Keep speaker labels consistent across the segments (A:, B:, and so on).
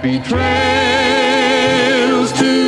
A: Happy trails to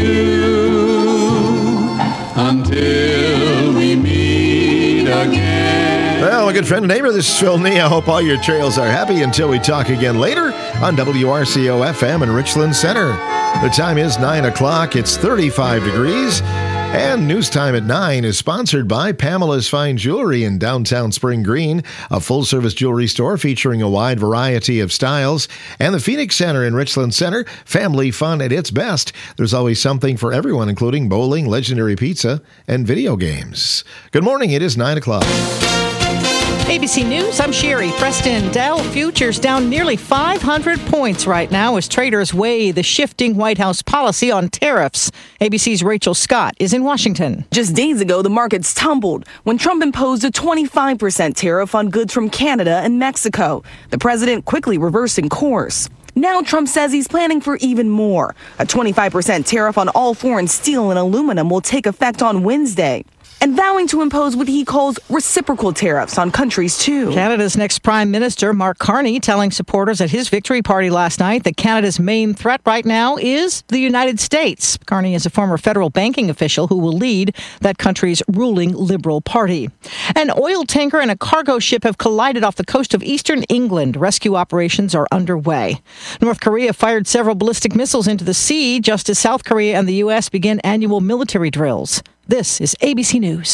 A: you until we meet again.
B: Well, my good friend and neighbor, this is Phil Nee. I hope all your trails are happy until we talk again later on WRCO FM in Richland Center. The time is 9 o'clock. It's 35 degrees. And News Time at 9 is sponsored by Pamela's Fine Jewelry in downtown Spring Green, a full-service jewelry store featuring a wide variety of styles, and the Phoenix Center in Richland Center, family fun at its best. There's always something for everyone, including bowling, legendary pizza, and video games. Good morning. It is 9 o'clock.
C: ABC News, I'm Sherry. Preston. Dow futures down nearly 500 points right now as traders weigh the shifting White House policy on tariffs. ABC's Rachel Scott is in Washington.
D: Just days ago, the markets tumbled when Trump imposed a 25% tariff on goods from Canada and Mexico. The president quickly reversing course. Now Trump says he's planning for even more. A 25% tariff on all foreign steel and aluminum will take effect on Wednesday, and vowing to impose what he calls reciprocal tariffs on countries, too.
C: Canada's next Prime Minister, Mark Carney, telling supporters at his victory party last night that Canada's main threat right now is the United States. Carney is a former federal banking official who will lead that country's ruling Liberal Party. An oil tanker and a cargo ship have collided off the coast of eastern England. Rescue operations are underway. North Korea fired several ballistic missiles into the sea just as South Korea and the U.S. begin annual military drills. This is ABC News.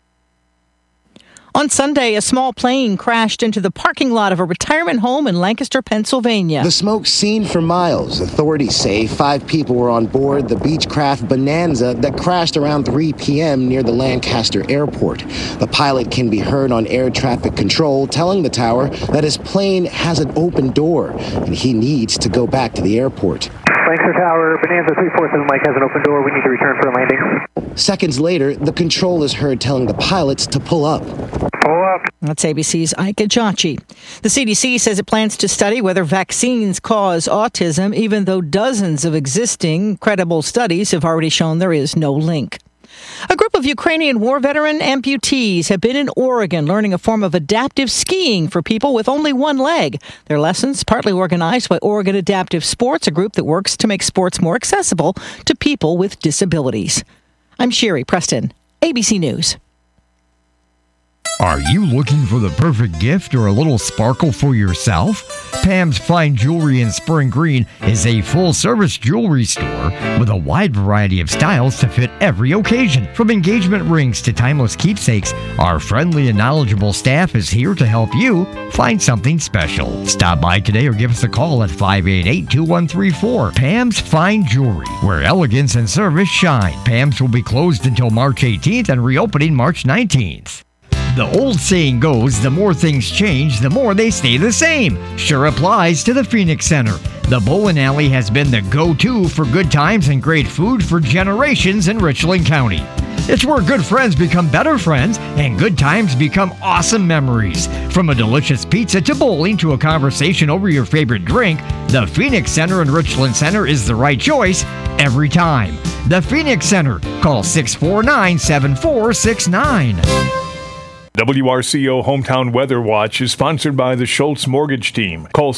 C: On Sunday, a small plane crashed into the parking lot of a retirement home in Lancaster, Pennsylvania.
E: The smoke seen for miles. Authorities say 5 people were on board the Beechcraft Bonanza that crashed around 3 p.m. near the Lancaster airport. The pilot can be heard on air traffic control telling the tower that his plane has an open door and he needs to go back to the airport.
F: Lancaster Tower, Bonanza 347 Mike has an open door. We need to return for a landing.
E: Seconds later, the control is heard telling the pilots to pull up.
F: Pull up.
C: That's ABC's Ike Ajachi. The CDC says it plans to study whether vaccines cause autism, even though dozens of existing credible studies have already shown there is no link. A group of Ukrainian war veteran amputees have been in Oregon learning a form of adaptive skiing for people with only one leg. Their lessons partly organized by Oregon Adaptive Sports, a group that works to make sports more accessible to people with disabilities. I'm Sherry Preston, ABC News.
G: Are you looking for the perfect gift or a little sparkle for yourself? Pam's Fine Jewelry in Spring Green is a full-service jewelry store with a wide variety of styles to fit every occasion. From engagement rings to timeless keepsakes, our friendly and knowledgeable staff is here to help you find something special. Stop by today or give us a call at 588-2134. Pam's Fine Jewelry, where elegance and service shine. Pam's will be closed until March 18th and reopening March 19th. The old saying goes, the more things change, the more they stay the same. Sure applies to the Phoenix Center. The Bowling Alley has been the go-to for good times and great food for generations in Richland County. It's where good friends become better friends and good times become awesome memories. From a delicious pizza to bowling to a conversation over your favorite drink, the Phoenix Center in Richland Center is the right choice every time. The Phoenix Center. Call 649-7469.
H: WRCO Hometown Weather Watch is sponsored by the Schultz Mortgage Team. Call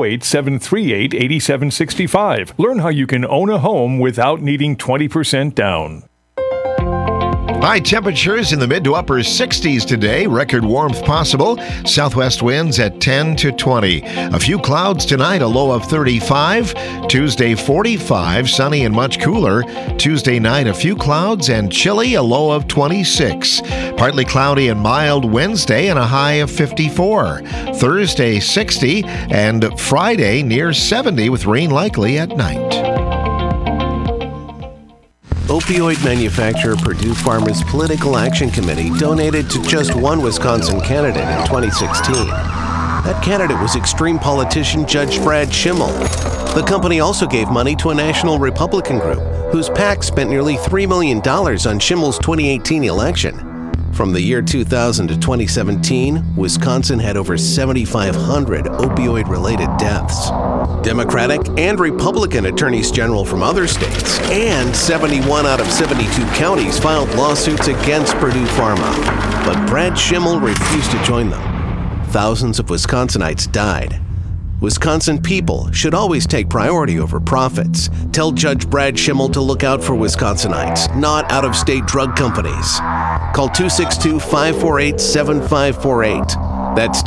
H: 608-738-8765. Learn how you can own a home without needing 20% down.
B: High temperatures in the mid to upper 60s today. Record warmth possible. Southwest winds at 10 to 20. A few clouds tonight, a low of 35. Tuesday 45, sunny and much cooler. Tuesday night, a few clouds and chilly, a low of 26. Partly cloudy and mild Wednesday and a high of 54. Thursday 60 and Friday near 70 with rain likely at night.
I: Opioid manufacturer Purdue Pharma's Political Action Committee donated to just one Wisconsin candidate in 2016. That candidate was extreme politician Judge Brad Schimmel. The company also gave money to a national Republican group whose PAC spent nearly $3 million on Schimmel's 2018 election. From the year 2000 to 2017, Wisconsin had over 7,500 opioid-related deaths. Democratic and Republican attorneys general from other states and 71 out of 72 counties filed lawsuits against Purdue Pharma. But Brad Schimmel refused to join them. Thousands of Wisconsinites died. Wisconsin people should always take priority over profits. Tell Judge Brad Schimmel to look out for Wisconsinites, not out-of-state drug companies. Call 262-548-7548. That's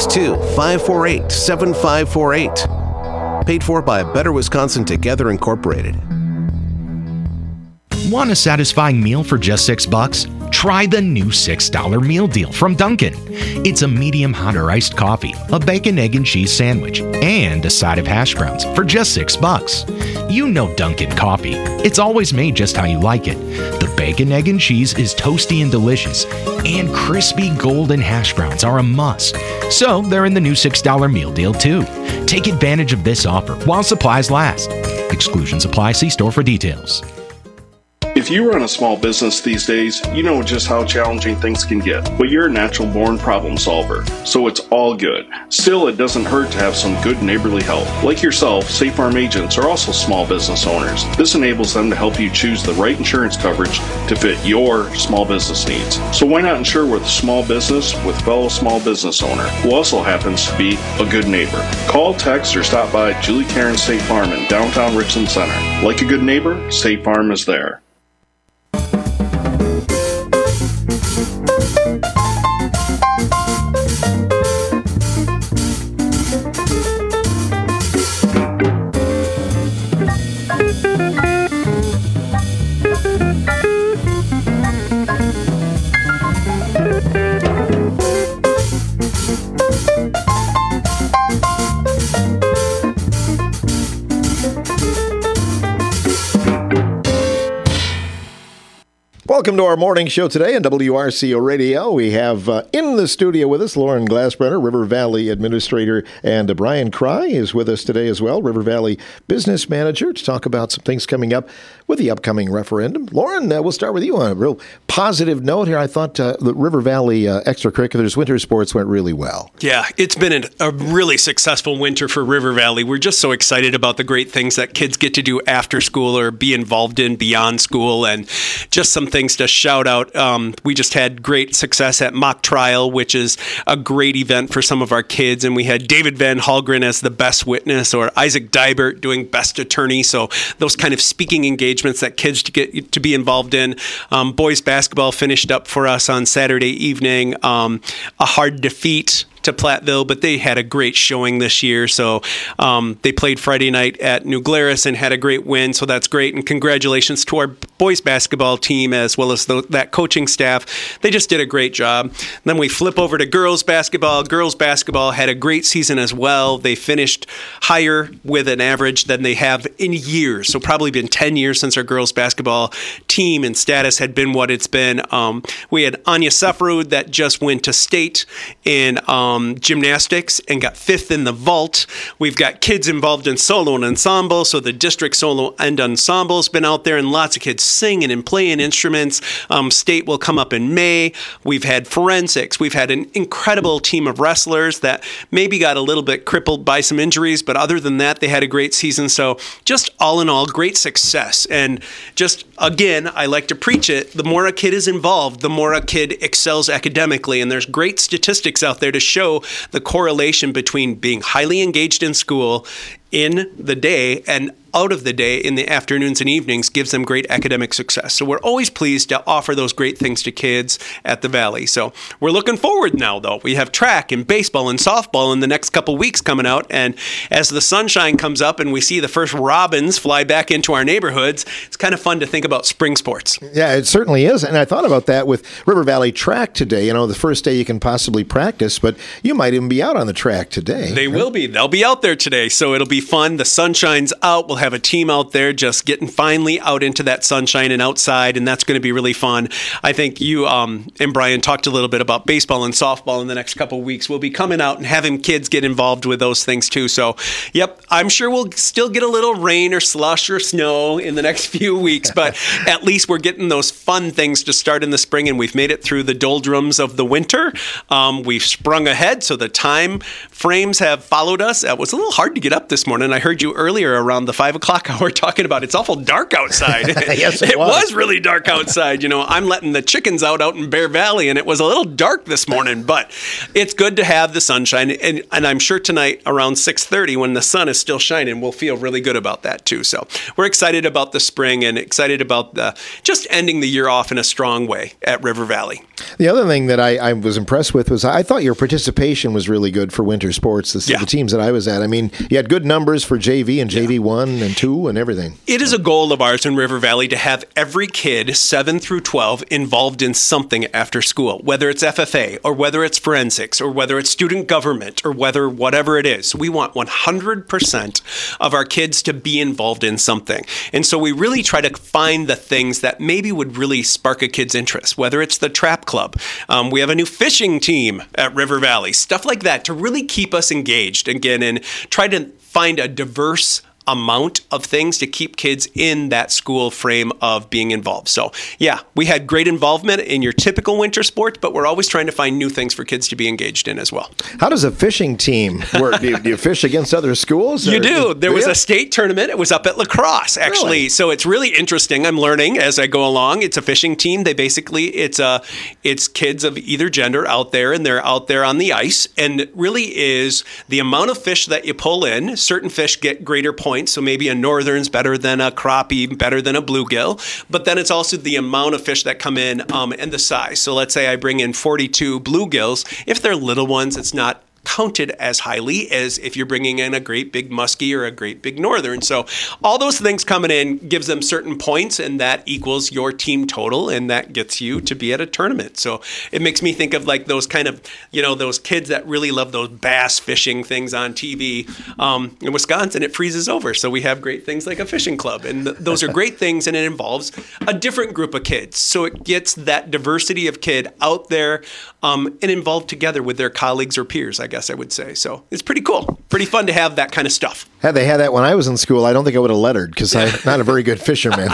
I: 262-548-7548. Paid for by Better Wisconsin Together Incorporated.
J: Want a satisfying meal for just $6? Try the new $6 meal deal from Dunkin'. It's a medium hot or iced coffee, a bacon, egg, and cheese sandwich, and a side of hash browns for just $6. You know Dunkin' coffee. It's always made just how you like it. The bacon, egg, and cheese is toasty and delicious, and crispy golden hash browns are a must. So they're in the new $6 meal deal too. Take advantage of this offer while supplies last. Exclusions apply. See store for details.
K: If you run a small business these days, you know just how challenging things can get, but you're a natural-born problem solver, so it's all good. Still, it doesn't hurt to have some good neighborly help. Like yourself, State Farm agents are also small business owners. This enables them to help you choose the right insurance coverage to fit your small business needs. So why not insure with small business with fellow small business owner, who also happens to be a good neighbor? Call, text, or stop by Julie Karen State Farm in downtown Richland Center. Like a good neighbor, State Farm is there.
B: Welcome to our morning show today on WRCO Radio. We have in the studio with us Lauren Glassbrenner, River Valley Administrator, and Brian Cry is with us today as well, River Valley Business Manager, to talk about some things coming up with the upcoming referendum. Lauren, we'll start with you on a real positive note here. I thought the River Valley extracurriculars, winter sports went really well.
L: Yeah, it's been a really successful winter for River Valley. We're just so excited about the great things that kids get to do after school or be involved in beyond school, and just some things to shout out. We just had great success at Mock Trial, which is a great event for some of our kids, and we had David Van Halgren as the best witness, or Isaac Dybert doing best attorney, so those kind of speaking engagements that kids get to be involved in. Boys basketball finished up for us on Saturday evening. A hard defeat to Platteville, but they had a great showing this year. So they played Friday night at New Glarus and had a great win. So that's great. And congratulations to our boys basketball team as well as that coaching staff. They just did a great job. And then we flip over to girls basketball. Girls basketball had a great season as well. They finished higher with an average than they have in years. So probably been 10 years since our girls basketball team and status had been what it's been. We had Anya Sefrud that just went to state in gymnastics and got 5th in the vault. We've got kids involved in solo and ensemble, so the district solo and ensemble has been out there, and lots of kids singing and playing instruments. State will come up in May. We've had forensics. We've had an incredible team of wrestlers that maybe got a little bit crippled by some injuries, but other than that, they had a great season. So just all in all, great success. And just, again, I like to preach it, the more a kid is involved, the more a kid excels academically, and there's great statistics out there to show the correlation between being highly engaged in school in the day and out of the day in the afternoons and evenings gives them great academic success. So we're always pleased to offer those great things to kids at the Valley. So we're looking forward now, though. We have track and baseball and softball in the next couple weeks coming out. And as the sunshine comes up and we see the first robins fly back into our neighborhoods, it's kind of fun to think about spring sports.
B: Yeah, it certainly is. And I thought about that with River Valley track today. You know, the first day you can possibly practice, but you might even be out on the track today.
L: They will be. They'll be out there today. So it'll be fun. The sunshine's out. We'll have a team out there just getting finally out into that sunshine and outside, and that's going to be really fun. I think you and Brian talked a little bit about baseball and softball in the next couple of weeks. We'll be coming out and having kids get involved with those things too. So, yep, I'm sure we'll still get a little rain or slush or snow in the next few weeks, but at least we're getting those fun things to start in the spring, and we've made it through the doldrums of the winter. We've sprung ahead, so the time frames have followed us. It was a little hard to get up this morning. I heard you earlier around the 5 5 o'clock hour talking about it's awful dark outside.
B: Yes,
L: it was really dark outside. You know, I'm letting the chickens out in Bear Valley, and it was a little dark this morning, but it's good to have the sunshine. And I'm sure tonight around 6:30 when the sun is still shining, we'll feel really good about that too. So we're excited about the spring and excited about just ending the year off in a strong way at River Valley.
B: The other thing that I was impressed with was I thought your participation was really good for winter sports. The teams that I was at. I mean, you had good numbers for JV and JV 1 and 2 and everything.
L: It is a goal of ours in River Valley to have every kid 7 through 12 involved in something after school, whether it's FFA or whether it's forensics or whether it's student government or whatever it is. We want 100% of our kids to be involved in something. And so we really try to find the things that maybe would really spark a kid's interest, whether it's the trap club. We have a new fishing team at River Valley, stuff like that to really keep us engaged again and try to find a diverse amount of things to keep kids in that school frame of being involved. So yeah, we had great involvement in your typical winter sports, but we're always trying to find new things for kids to be engaged in as well.
B: How does a fishing team work? Do you fish against other schools?
L: You do. There was a state tournament. It was up at La Crosse, actually.
B: Really?
L: So it's really interesting. I'm learning as I go along. It's a fishing team. They basically, it's kids of either gender out there, and they're out there on the ice. And it really is the amount of fish that you pull in. Certain fish get greater points. So maybe a northern's better than a crappie, better than a bluegill. But then it's also the amount of fish that come in and the size. So let's say I bring in 42 bluegills. If they're little ones, it's not counted as highly as if you're bringing in a great big muskie or a great big northern. So all those things coming in gives them certain points, and that equals your team total, and that gets you to be at a tournament. So it makes me think of like those kind of, those kids that really love those bass fishing things on TV. In Wisconsin, it freezes over. So we have great things like a fishing club, and those are great things, and it involves a different group of kids. So it gets that diversity of kid out there and involved together with their colleagues or peers, I guess I would say. So it's pretty cool. Pretty fun to have that kind of stuff.
B: Had they had that when I was in school, I don't think I would have lettered because I'm not a very good fisherman.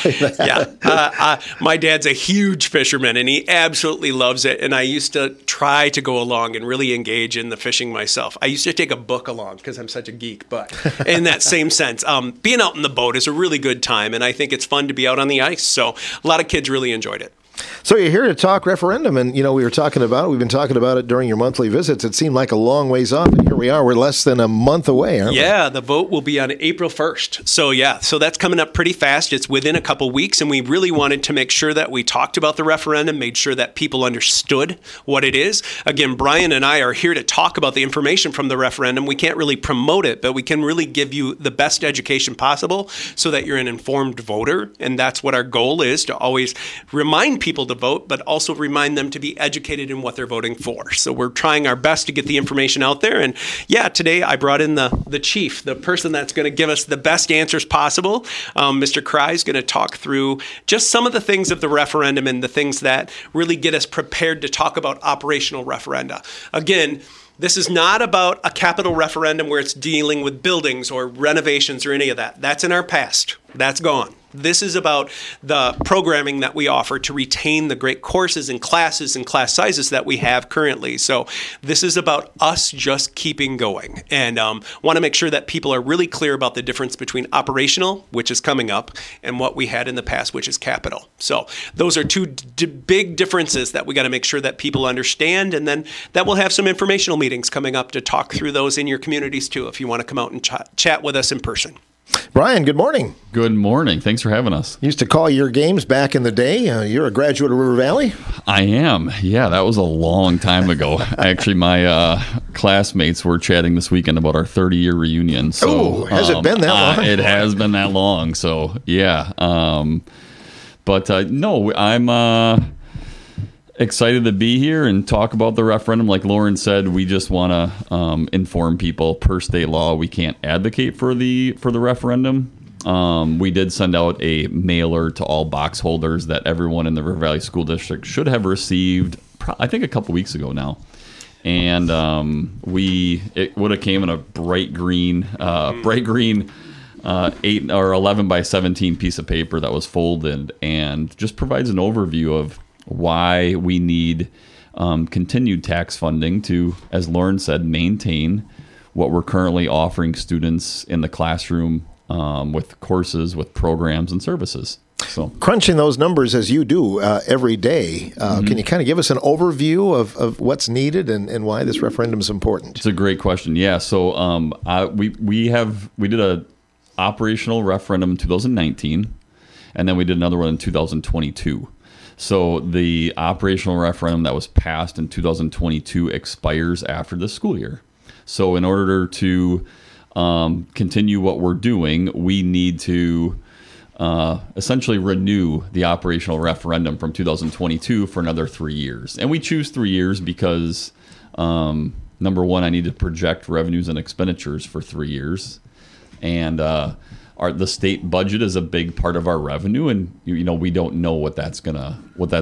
L: My dad's a huge fisherman, and he absolutely loves it. And I used to try to go along and really engage in the fishing myself. I used to take a book along because I'm such a geek. But in that same sense, being out in the boat is a really good time, and I think it's fun to be out on the ice. So a lot of kids really enjoyed it.
B: So you're here to talk referendum, and we've been talking about it during your monthly visits. It seemed like a long ways off, and here we are. We're less than a month away, aren't we?
L: Yeah, the vote will be on April 1st. So that's coming up pretty fast. It's within a couple weeks, and we really wanted to make sure that we talked about the referendum, made sure that people understood what it is. Again, Brian and I are here to talk about the information from the referendum. We can't really promote it, but we can really give you the best education possible so that you're an informed voter, and that's what our goal is, to always remind people to vote, but also remind them to be educated in what they're voting for. So we're trying our best to get the information out there. And today I brought in the chief, the person that's going to give us the best answers possible. Mr. Cry is going to talk through just some of the things of the referendum and the things that really get us prepared to talk about operational referenda. Again, this is not about a capital referendum where it's dealing with buildings or renovations or any of that. That's in our past. That's gone. This is about the programming that we offer to retain the great courses and classes and class sizes that we have currently. So this is about us just keeping going, and want to make sure that people are really clear about the difference between operational, which is coming up, and what we had in the past, which is capital. So those are two big differences that we got to make sure that people understand, and then that we'll have some informational meetings coming up to talk through those in your communities too, if you want to come out and chat with us in person.
B: Brian, good morning.
M: Good morning. Thanks for having us.
B: Used to call your games back in the day. You're a graduate of River Valley?
M: I am. Yeah, that was a long time ago. Actually, my classmates were chatting this weekend about our 30-year reunion. So,
B: has it been that long?
M: It has been that long. So, yeah. No, I'm excited to be here and talk about the referendum. Like Lauren said, we just want to inform people. Per state law, we can't advocate for the referendum. We did send out a mailer to all box holders that everyone in the River Valley School District should have received, I think a couple weeks ago now. And it would have came in a bright green 8 or 11 by 17 piece of paper that was folded, and just provides an overview of why we need continued tax funding to, as Lauren said, maintain what we're currently offering students in the classroom with courses, with programs and services. So
B: crunching those numbers as you do every day, can you kind of give us an overview of what's needed and why this referendum is important?
M: It's a great question. Yeah. So we did a operational referendum in 2019, and then we did another one in 2022. So the operational referendum that was passed in 2022 expires after the school year. So in order to continue what we're doing, we need to essentially renew the operational referendum from 2022 for another 3 years. And we choose 3 years because, number one, I need to project revenues and expenditures for 3 years. And the state budget is a big part of our revenue, and we don't know what that's gonna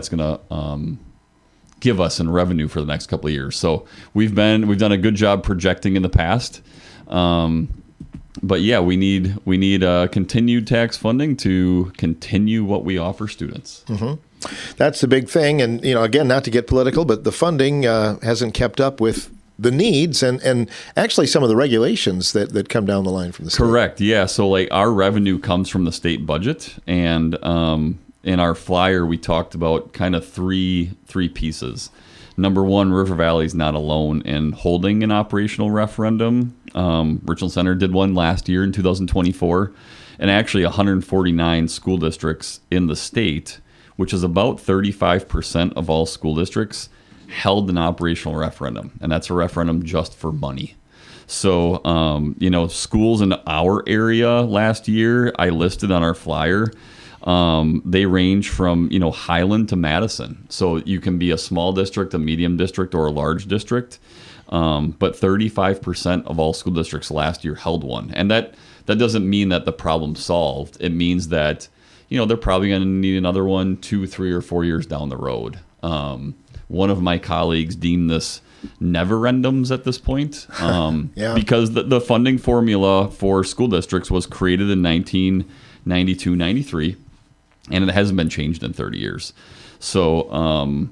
M: give us in revenue for the next couple of years. So we've done a good job projecting in the past, but yeah, we need continued tax funding to continue what we offer students.
B: Mm-hmm. That's the big thing, and again, not to get political, but the funding hasn't kept up with the needs and actually some of the regulations that come down the line from the state.
M: Correct. Yeah. So like our revenue comes from the state budget, and in our flyer we talked about kind of three pieces. Number one, River Valley is not alone in holding an operational referendum. Richland Center did one last year in 2024, and actually 149 school districts in the state, which is about 35% of all school districts, held an operational referendum, and that's a referendum just for money. So, schools in our area last year, I listed on our flyer, they range from, Highland to Madison. So you can be a small district, a medium district, or a large district. But 35% of all school districts last year held one. And that doesn't mean that the problem's solved. It means that, they're probably going to need another one 2, 3, or 4 years down the road. One of my colleagues deemed this never-endums at this point, because the funding formula for school districts was created in 1992-93, and it hasn't been changed in 30 years. So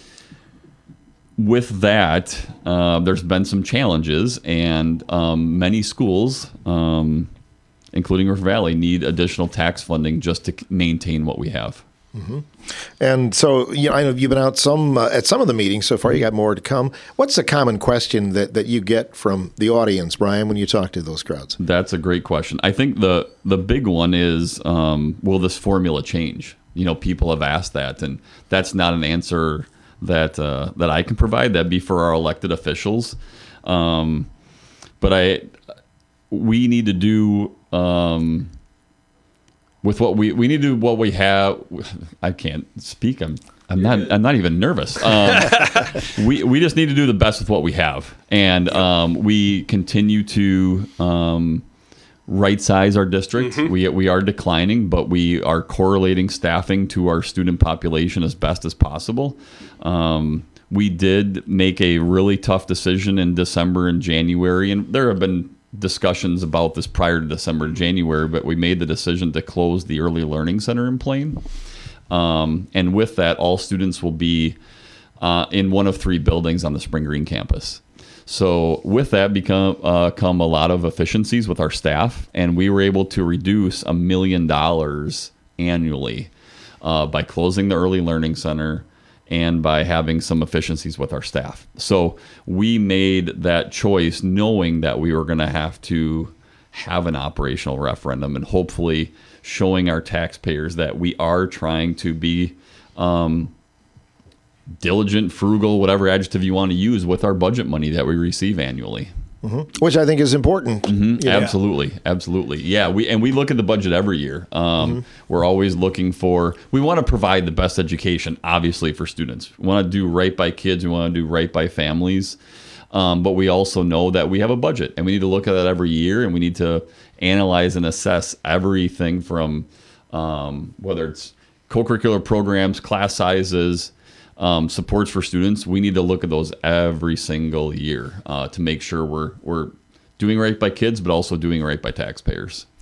M: with that, there's been some challenges, and many schools, including River Valley, need additional tax funding just to maintain what we have.
B: Mm-hmm. And so, I know you've been out at some of the meetings so far. You got more to come. What's a common question that you get from the audience, Brian, when you talk to those crowds?
M: That's a great question. I think the big one is, will this formula change? People have asked that, and that's not an answer that I can provide. That'd be for our elected officials. But we need to do. With what we need to do what we have. I can't speak. I'm not even nervous. We just need to do the best with what we have, and we continue to right size our district. Mm-hmm. We are declining, but we are correlating staffing to our student population as best as possible. We did make a really tough decision in December and January, and there have been discussions about this prior to December and January, but we made the decision to close the Early Learning Center in Plain. And with that, all students will be in one of 3 buildings on the Spring Green campus. So with that come a lot of efficiencies with our staff, and we were able to reduce $1 million annually by closing the Early Learning Center and by having some efficiencies with our staff. So we made that choice knowing that we were going to have an operational referendum, and hopefully showing our taxpayers that we are trying to be diligent, frugal, whatever adjective you want to use, with our budget money that we receive annually.
B: Mm-hmm. Which I think is important.
M: Mm-hmm. Yeah. Absolutely. Yeah, we look at the budget every year. We're always looking we want to provide the best education, obviously, for students. We want to do right by kids. We want to do right by families. But we also know that we have a budget, and we need to look at that every year, and we need to analyze and assess everything from whether it's co-curricular programs, class sizes, supports for students. We need to look at those every single year to make sure we're doing right by kids, but also doing right by taxpayers.
N: Yeah.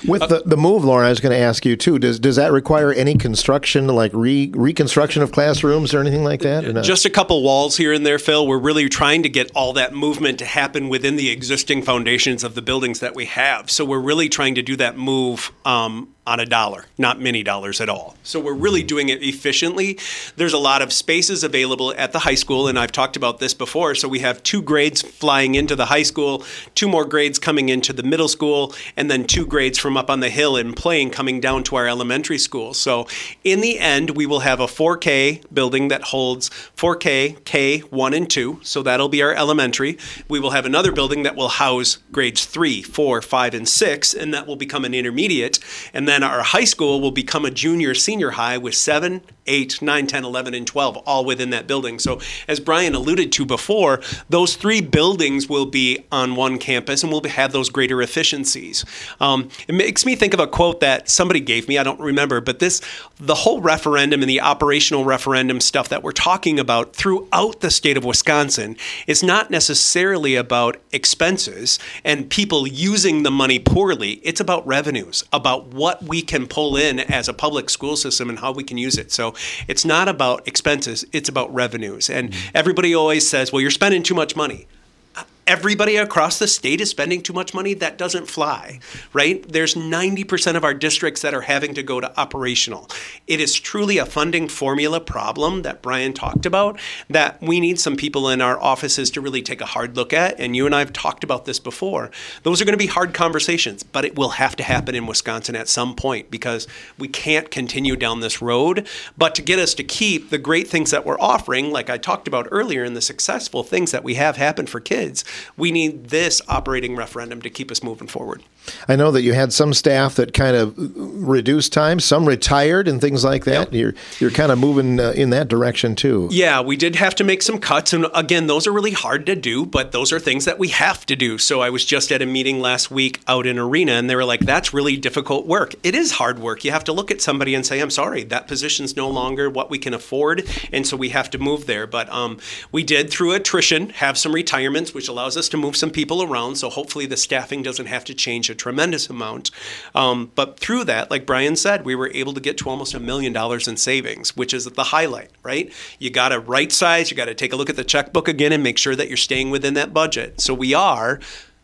B: With the move, Lauren, I was going to ask you too. Does that require any construction, like reconstruction of classrooms or anything like that? Or not?
L: Just a couple walls here and there, Phil. We're really trying to get all that movement to happen within the existing foundations of the buildings that we have. So we're really trying to do that move on a dollar, not many dollars at all. So we're really doing it efficiently. There's a lot of spaces available at the high school, and I've talked about this before. So we have 2 grades flying into the high school, 2 more grades coming into the middle school, and then 2 grades from up on the hill and playing coming down to our elementary school. So in the end, we will have a 4K building that holds 4K, K1 and 2. So that'll be our elementary. We will have another building that will house grades 3, 4, 5, and 6, and that will become an intermediate. And then our high school will become a junior, senior high with 7, 8, 9, 10, 11, and 12 all within that building. So as Brian alluded to before, those 3 buildings will be on one campus and we'll have those greater efficiencies. It makes me think of a quote that somebody gave me, I don't remember, but the whole referendum and the operational referendum stuff that we're talking about throughout the state of Wisconsin is not necessarily about expenses and people using the money poorly. It's about revenues, about what we can pull in as a public school system and how we can use it. So it's not about expenses, it's about revenues. And everybody always says, well, you're spending too much money. Everybody across the state is spending too much money. That doesn't fly, right? There's 90% of our districts that are having to go to operational. It is truly a funding formula problem that Brian talked about that we need some people in our offices to really take a hard look at. And you and I have talked about this before. Those are going to be hard conversations, but it will have to happen in Wisconsin at some point because we can't continue down this road. But to get us to keep the great things that we're offering, like I talked about earlier, and the successful things that we have happen for kids, we need this operating referendum to keep us moving forward.
B: I know that you had some staff that kind of reduced time, some retired and things like that. Yep. You're kind of moving in that direction too.
L: Yeah, we did have to make some cuts. And again, those are really hard to do, but those are things that we have to do. So I was just at a meeting last week out in Arena and they were like, that's really difficult work. It is hard work. You have to look at somebody and say, I'm sorry, that position's no longer what we can afford. And so we have to move there. But we did, through attrition, have some retirements, which allows us to move some people around. So hopefully the staffing doesn't have to change a tremendous amount. But through that, like Brian said, we were able to get to almost $1 million in savings, which is the highlight, right? You got to right size, you got to take a look at the checkbook again and make sure that you're staying within that budget. So we are,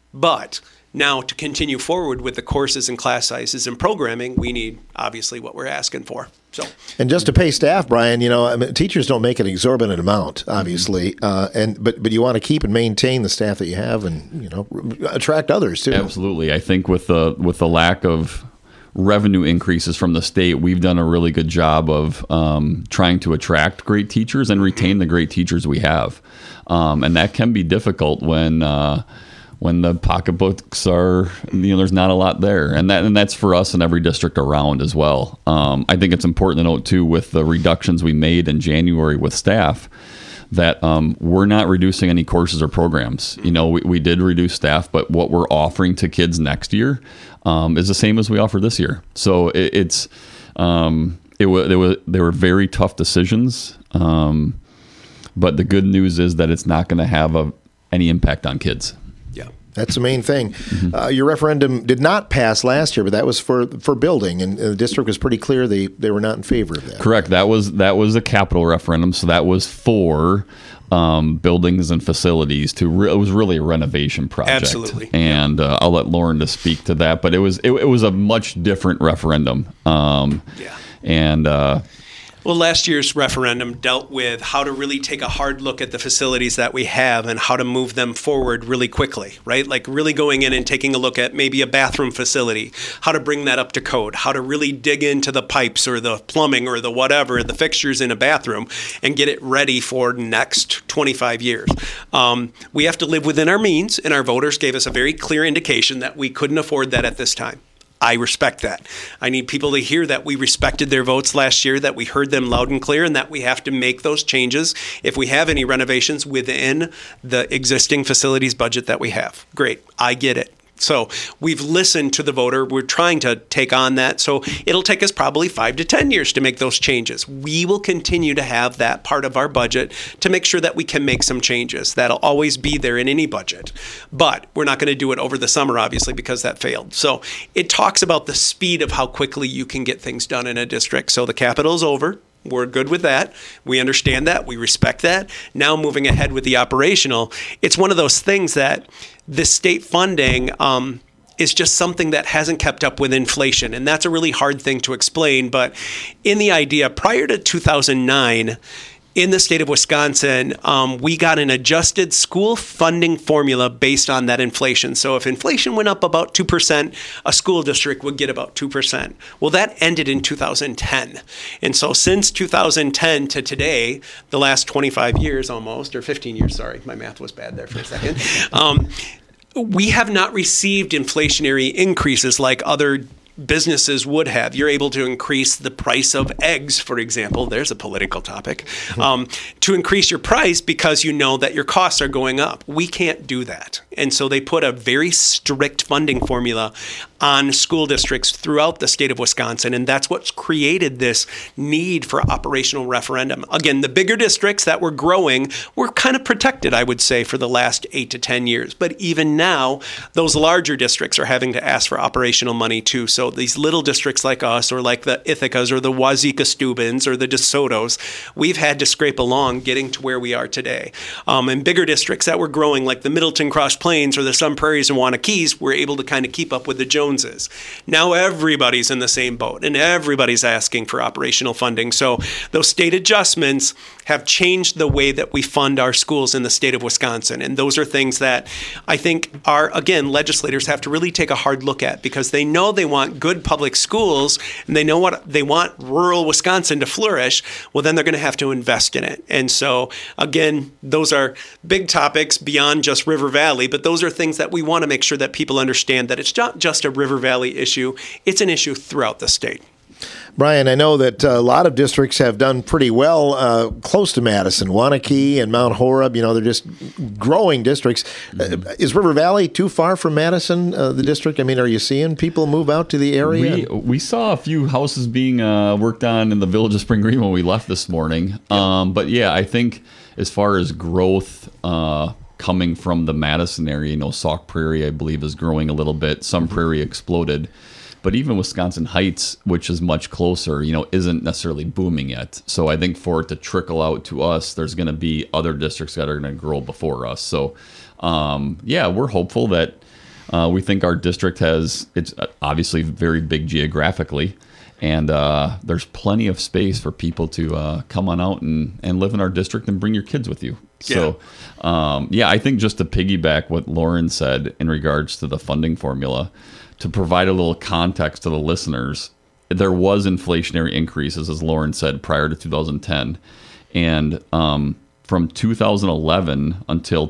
L: but now to continue forward with the courses and class sizes and programming, we need obviously what we're asking for. So, and
B: just to pay staff, Brian, I mean, teachers don't make an exorbitant amount, obviously, but you want to keep and maintain the staff that you have, and attract others too.
M: Absolutely, I think with the lack of revenue increases from the state, we've done a really good job of trying to attract great teachers and retain the great teachers we have, and that can be difficult when the pocketbooks are, there's not a lot there. And that's for us in every district around as well. I think it's important to note, too, with the reductions we made in January with staff, that we're not reducing any courses or programs. We did reduce staff, but what we're offering to kids next year is the same as we offered this year. So they were very tough decisions. But the good news is that it's not going to have any impact on kids.
B: That's the main thing. Your referendum did not pass last year, but that was for building, and the district was pretty clear they were not in favor of that.
M: Correct. That was a capital referendum, so that was for buildings and facilities. It was really a renovation project.
L: Absolutely.
M: And I'll let Lauren to speak to that, but it was a much different referendum.
L: Well, last year's referendum dealt with how to really take a hard look at the facilities that we have and how to move them forward really quickly, right? Like really going in and taking a look at maybe a bathroom facility, how to bring that up to code, how to really dig into the pipes or the plumbing or the whatever, the fixtures in a bathroom, and get it ready for next 25 years. We have to live within our means, and our voters gave us a very clear indication that we couldn't afford that at this time. I respect that. I need people to hear that we respected their votes last year, that we heard them loud and clear, and that we have to make those changes if we have any renovations within the existing facilities budget that we have. Great. I get it. So we've listened to the voter. We're trying to take on that. So it'll take us probably 5 to 10 years to make those changes. We will continue to have that part of our budget to make sure that we can make some changes. That'll always be there in any budget. But we're not going to do it over the summer, obviously, because that failed. So it talks about the speed of how quickly you can get things done in a district. So the capital is over. We're good with that. We understand that. We respect that. Now moving ahead with the operational, it's one of those things that the state funding is just something that hasn't kept up with inflation. And that's a really hard thing to explain. But in the idea, prior to 2009, in the state of Wisconsin, we got an adjusted school funding formula based on that inflation. So if inflation went up about 2%, a school district would get about 2%. Well, that ended in 2010. And so since 2010 to today, the last 25 years almost, or 15 years, sorry, my math was bad there for a second, we have not received inflationary increases like other businesses would have. You're able to increase the price of eggs, for example. There's a political topic. To increase your price because you know that your costs are going up. We can't do that. And so they put a very strict funding formula on school districts throughout the state of Wisconsin. And that's what's created this need for operational referendum. Again, the bigger districts that were growing were kind of protected, I would say, for the last 8 to 10 years. But even now, those larger districts are having to ask for operational money too. So these little districts like us, or like the Ithacas or the Wazeeka-Steubens or the DeSotos, we've had to scrape along getting to where we are today. And bigger districts that were growing, like the Middleton Cross Plains or the Sun Prairies and Wanakees, were able to kind of keep up with the Joneses. Now everybody's in the same boat, and everybody's asking for operational funding. So those state adjustments have changed the way that we fund our schools in the state of Wisconsin. And those are things that I think are, again, legislators have to really take a hard look at, because they know they want good public schools and they know what they want rural Wisconsin to flourish. Well, then they're going to have to invest in it. And so, again, those are big topics beyond just River Valley, but those are things that we want to make sure that people understand that it's not just a River Valley issue. It's an issue throughout the state.
B: Brian, I know that a lot of districts have done pretty well close to Madison, Waunakee and Mount Horeb. You know, they're just growing districts. Is River Valley too far from Madison, the district? I mean, are you seeing people move out to the area?
M: We saw a few houses being worked on in the village of Spring Green when we left this morning. But yeah, I think as far as growth coming from the Madison area, you know, Sauk Prairie, I believe, is growing a little bit. Some Prairie exploded. But even Wisconsin Heights, which is much closer, you know, isn't necessarily booming yet. So I think for it to trickle out to us, there's going to be other districts that are going to grow before us. So, yeah, we're hopeful that we think our district it's obviously very big geographically. And there's plenty of space for people to come on out and live in our district and bring your kids with you. Yeah. So, yeah, I think just to piggyback what Lauren said in regards to the funding formula, to provide a little context to the listeners, there was inflationary increases, as Lauren said, prior to 2010. And from 2011 until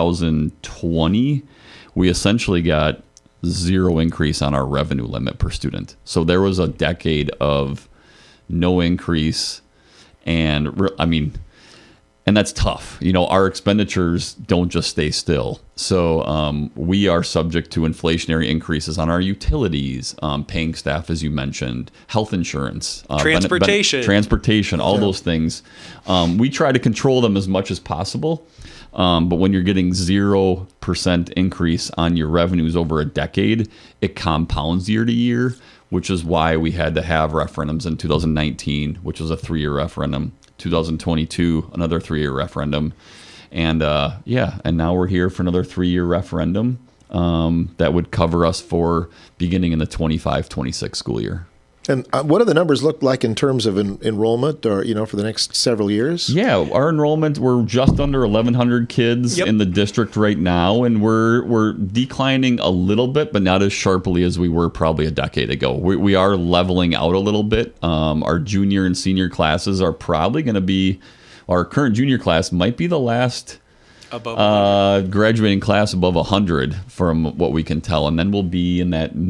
M: 2020, we essentially got zero increase on our revenue limit per student. So there was a decade of no increase. And I mean, and that's tough. You know, our expenditures don't just stay still. So we are subject to inflationary increases on our utilities, paying staff, as you mentioned, health insurance, transportation, all those things. We try to control them as much as possible. But when you're getting 0% increase on your revenues over a decade, it compounds year to year, which is why we had to have referendums in 2019, which was a 3-year referendum. 2022, another 3-year referendum. And and now we're here for another 3-year referendum that would cover us for beginning in the 25-26 school year.
B: And what do the numbers look like in terms of enrollment, or, you know, for the next several years?
M: Yeah, our enrollment, we're just under 1,100 kids in the district right now, and we're declining a little bit, but not as sharply as we were probably a decade ago. We are leveling out a little bit. Our junior and senior classes are probably going to be, our current junior class might be the last graduating class above 100 from what we can tell, and then we'll be in that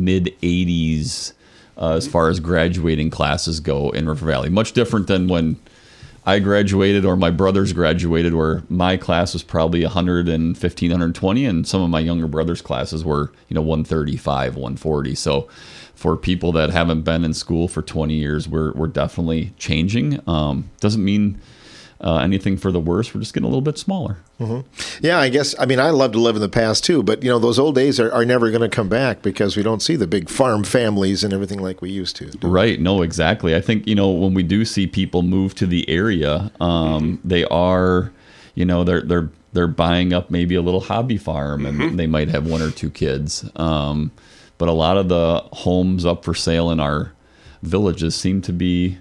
M: mid-80s as far as graduating classes go in River Valley. Much different than when I graduated, or my brothers graduated, where my class was probably 115, 120, and some of my younger brothers' classes were, 135, 140. So for people that haven't been in school for 20 years, we're definitely changing. Doesn't mean anything for the worse. We're just getting a little bit smaller.
B: Mm-hmm. Yeah, I love to live in the past too, but those old days are never going to come back because we don't see the big farm families and everything like we used to.
M: Right. No, exactly. I think, when we do see people move to the area, they are, they're buying up maybe a little hobby farm, and they might have 1 or 2 kids. But a lot of the homes up for sale in our villages seem to be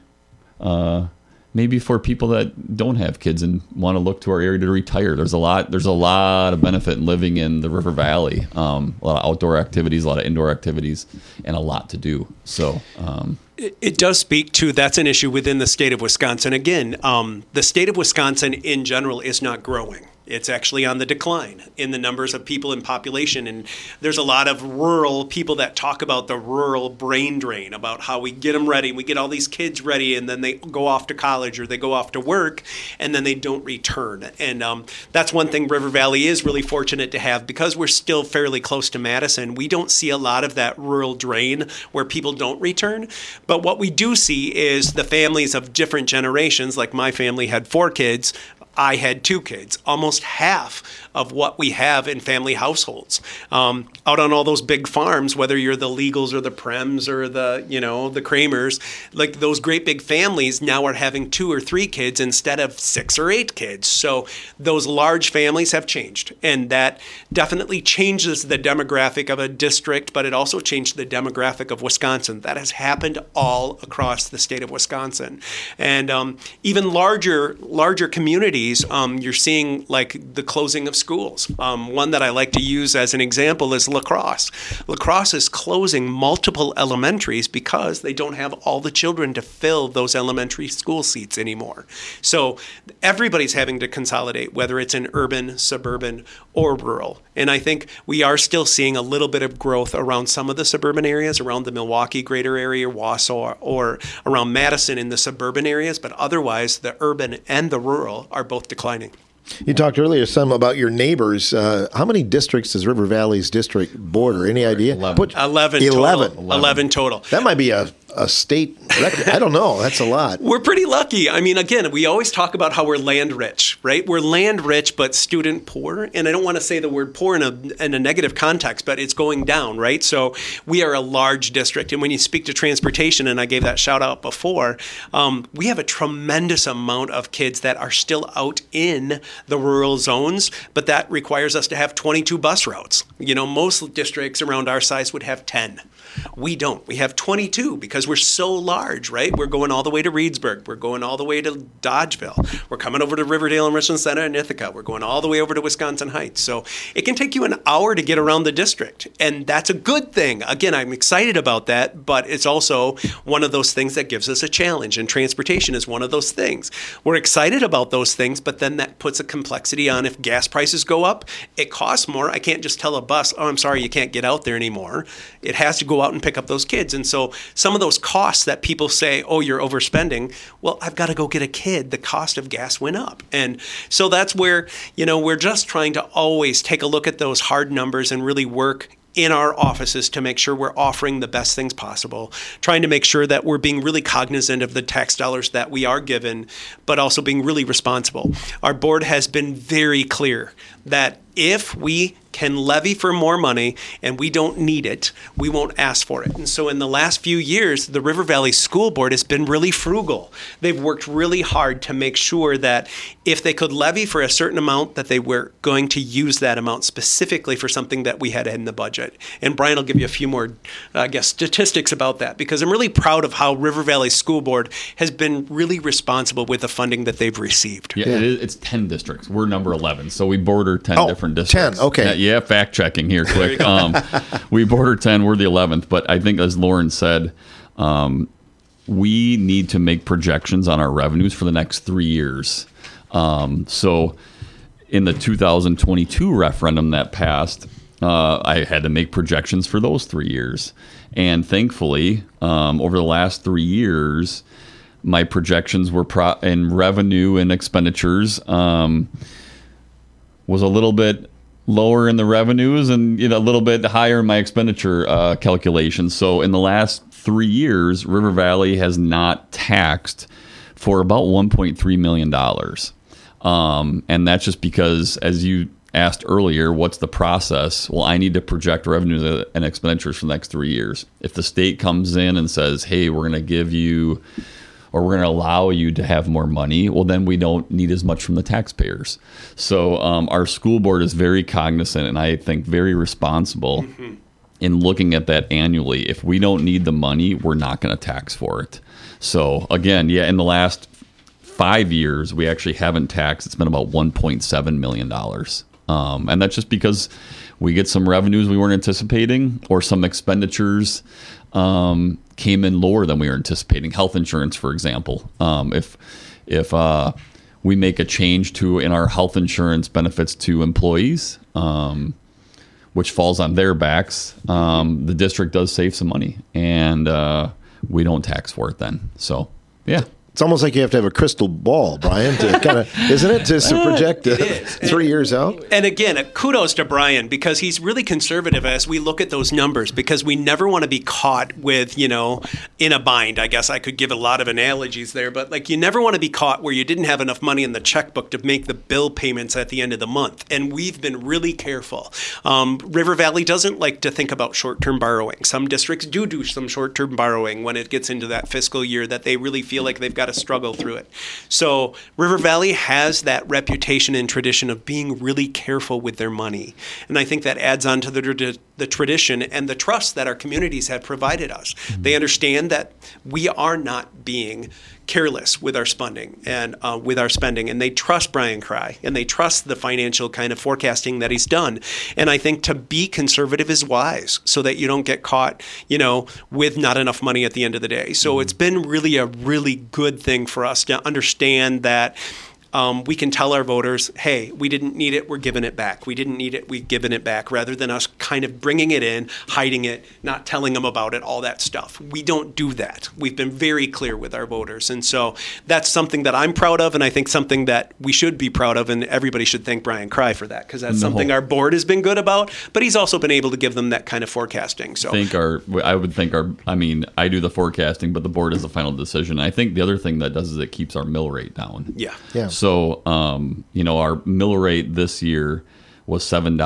M: maybe for people that don't have kids and want to look to our area to retire. There's a lot of benefit in living in the River Valley. A lot of outdoor activities, a lot of indoor activities, and a lot to do. So
L: it does speak to, that's an issue within the state of Wisconsin. Again, the state of Wisconsin in general is not growing. It's actually on the decline in the numbers of people in population. And there's a lot of rural people that talk about the rural brain drain, about how we get them ready, we get all these kids ready, and then they go off to college or they go off to work, and then they don't return. And that's one thing River Valley is really fortunate to have, because we're still fairly close to Madison. We don't see a lot of that rural drain where people don't return. But what we do see is the families of different generations, like my family had 4 kids. I had 2 kids, almost half of what we have in family households. Out on all those big farms, whether you're the Legals or the Prems or the Kramers, like those great big families now are having 2 or 3 kids instead of 6 or 8 kids. So those large families have changed, and that definitely changes the demographic of a district, but it also changed the demographic of Wisconsin. That has happened all across the state of Wisconsin. And even larger communities, you're seeing like the closing of schools. One that I like to use as an example is La Crosse. La Crosse is closing multiple elementaries because they don't have all the children to fill those elementary school seats anymore. So everybody's having to consolidate, whether it's in urban, suburban, or rural. And I think we are still seeing a little bit of growth around some of the suburban areas, around the Milwaukee greater area, Wausau, or around Madison in the suburban areas. But otherwise, the urban and the rural are both declining.
B: You talked earlier some about your neighbors. How many districts does River Valley's district border? Any idea?
L: 11 total.
B: That might be a state record. I don't know. That's a lot.
L: We're pretty lucky. I mean, again, we always talk about how we're land rich, right? We're land rich, but student poor. And I don't want to say the word poor in a negative context, but it's going down, right? So we are a large district. And when you speak to transportation, and I gave that shout out before, we have a tremendous amount of kids that are still out in the rural zones, but that requires us to have 22 bus routes. Most districts around our size would have 10. We don't. We have 22 because we're so large, right? We're going all the way to Reedsburg. We're going all the way to Dodgeville. We're coming over to Riverdale and Richland Center and Ithaca. We're going all the way over to Wisconsin Heights. So it can take you an hour to get around the district. And that's a good thing. Again, I'm excited about that, but it's also one of those things that gives us a challenge. And transportation is one of those things. We're excited about those things, but then that puts a complexity on. If gas prices go up, it costs more. I can't just tell a bus, oh, I'm sorry, you can't get out there anymore. It has to go out and pick up those kids. And so some of those costs that people say, oh, you're overspending, well, I've got to go get a kid. The cost of gas went up. And so that's where, we're just trying to always take a look at those hard numbers and really work in our offices to make sure we're offering the best things possible, trying to make sure that we're being really cognizant of the tax dollars that we are given, but also being really responsible. Our board has been very clear that if we can levy for more money and we don't need it, we won't ask for it. And so in the last few years, the River Valley School Board has been really frugal. They've worked really hard to make sure that if they could levy for a certain amount, that they were going to use that amount specifically for something that we had in the budget. And Brian will give you a few more, statistics about that, because I'm really proud of how River Valley School Board has been really responsible with the funding that they've received.
M: Yeah. It's 10 districts. We're number 11, so we border 10 different districts.
B: 10, okay.
M: Yeah, fact checking here quick. We border 10, we're the 11th, but I think as Lauren said, we need to make projections on our revenues for the next 3 years. So in the 2022 referendum that passed, I had to make projections for those 3 years. And thankfully, over the last 3 years, my projections were in revenue and expenditures was a little bit lower in the revenues and a little bit higher in my expenditure calculations. So in the last 3 years, River Valley has not taxed for about $1.3 million. And that's just because, as you asked earlier, what's the process? Well, I need to project revenues and expenditures for the next 3 years. If the state comes in and says, hey, we're going to give you, or we're going to allow you to have more money, well, then we don't need as much from the taxpayers. So our school board is very cognizant and I think very responsible in looking at that annually. If we don't need the money, we're not going to tax for it. So again, in the last 5 years, we actually haven't taxed. It's been about $1.7 million. And that's just because we get some revenues we weren't anticipating, or some expenditures came in lower than we were anticipating. Health insurance, for example. If we make a change in our health insurance benefits to employees, which falls on their backs, the district does save some money, and we don't tax for it then. So, yeah.
B: It's almost like you have to have a crystal ball, Brian, to kind of, isn't it, to project 3 years out?
L: And again, kudos to Brian, because he's really conservative as we look at those numbers, because we never want to be caught with, in a bind. I guess I could give a lot of analogies there, but you never want to be caught where you didn't have enough money in the checkbook to make the bill payments at the end of the month. And we've been really careful. River Valley doesn't like to think about short-term borrowing. Some districts do some short-term borrowing when it gets into that fiscal year that they really feel like they've got to struggle through it. So River Valley has that reputation and tradition of being really careful with their money. And I think that adds on to the tradition and the trust that our communities have provided us. Mm-hmm. They understand that we are not being careless with our spending and and they trust Brian Cry, and they trust the financial kind of forecasting that he's done. And I think to be conservative is wise, so that you don't get caught, with not enough money at the end of the day. So it's been really a really good thing for us to understand that we can tell our voters, hey, we didn't need it, we're giving it back. We didn't need it, we've given it back, rather than us kind of bringing it in, hiding it, not telling them about it, all that stuff. We don't do that. We've been very clear with our voters. And so that's something that I'm proud of, and I think something that we should be proud of, and everybody should thank Brian Cry for that, because that's something our board has been good about, but he's also been able to give them that kind of forecasting. So
M: I do the forecasting, but the board is the final decision. I think the other thing that does is it keeps our mill rate down.
L: Yeah.
M: So, our mill rate this year was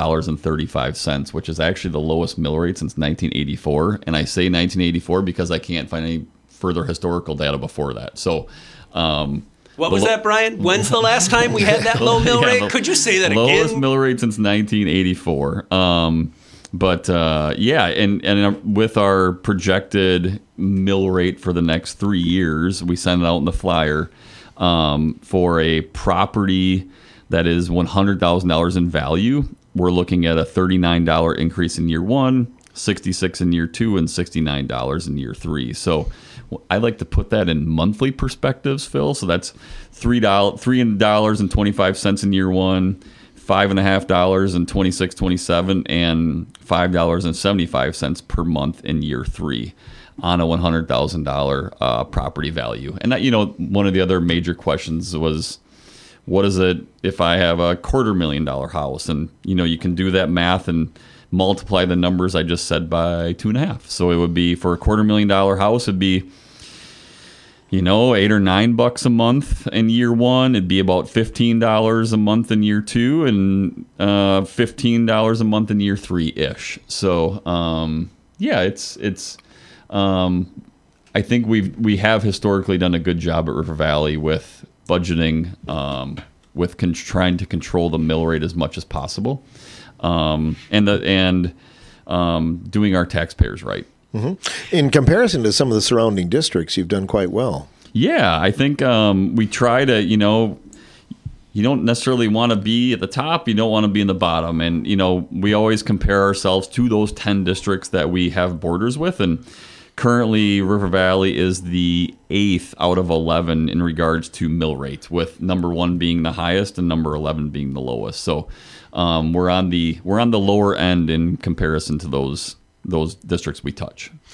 M: $7.35, which is actually the lowest mill rate since 1984. And I say 1984 because I can't find any further historical data before that. So,
L: what was that, Brian? When's the last time we had that low mill rate? Could you say that again?
M: Lowest mill rate since 1984. And with our projected mill rate for the next 3 years, we sent it out in the flyer. For a property that is $100,000 in value, we're looking at a $39 increase in year one, $66 in year two, and $69 in year three. So I like to put that in monthly perspectives, Phil. So that's $3.25 in year one, $5.50 in 26-27, and $5.75 per month in year three on a $100,000 property value. And that, one of the other major questions was, what is it if I have a $250,000 house? And you can do that math and multiply the numbers I just said by 2.5. So it would be, for a $250,000 house, it'd be $8 or $9 a month in year one. It'd be about $15 a month in year two, and $15 a month in year three ish. So it's I think we have historically done a good job at River Valley with budgeting, with trying to control the mill rate as much as possible, and doing our taxpayers right.
B: Mm-hmm. In comparison to some of the surrounding districts, you've done quite well.
M: Yeah, I think we try to, you don't necessarily want to be at the top. You don't want to be in the bottom. And, we always compare ourselves to those 10 districts that we have borders with. And currently, River Valley is the 8th out of 11 in regards to mill rate, with number 1 being the highest and number 11 being the lowest. So we're on the lower end in comparison to those districts we touch.
B: Mm-hmm.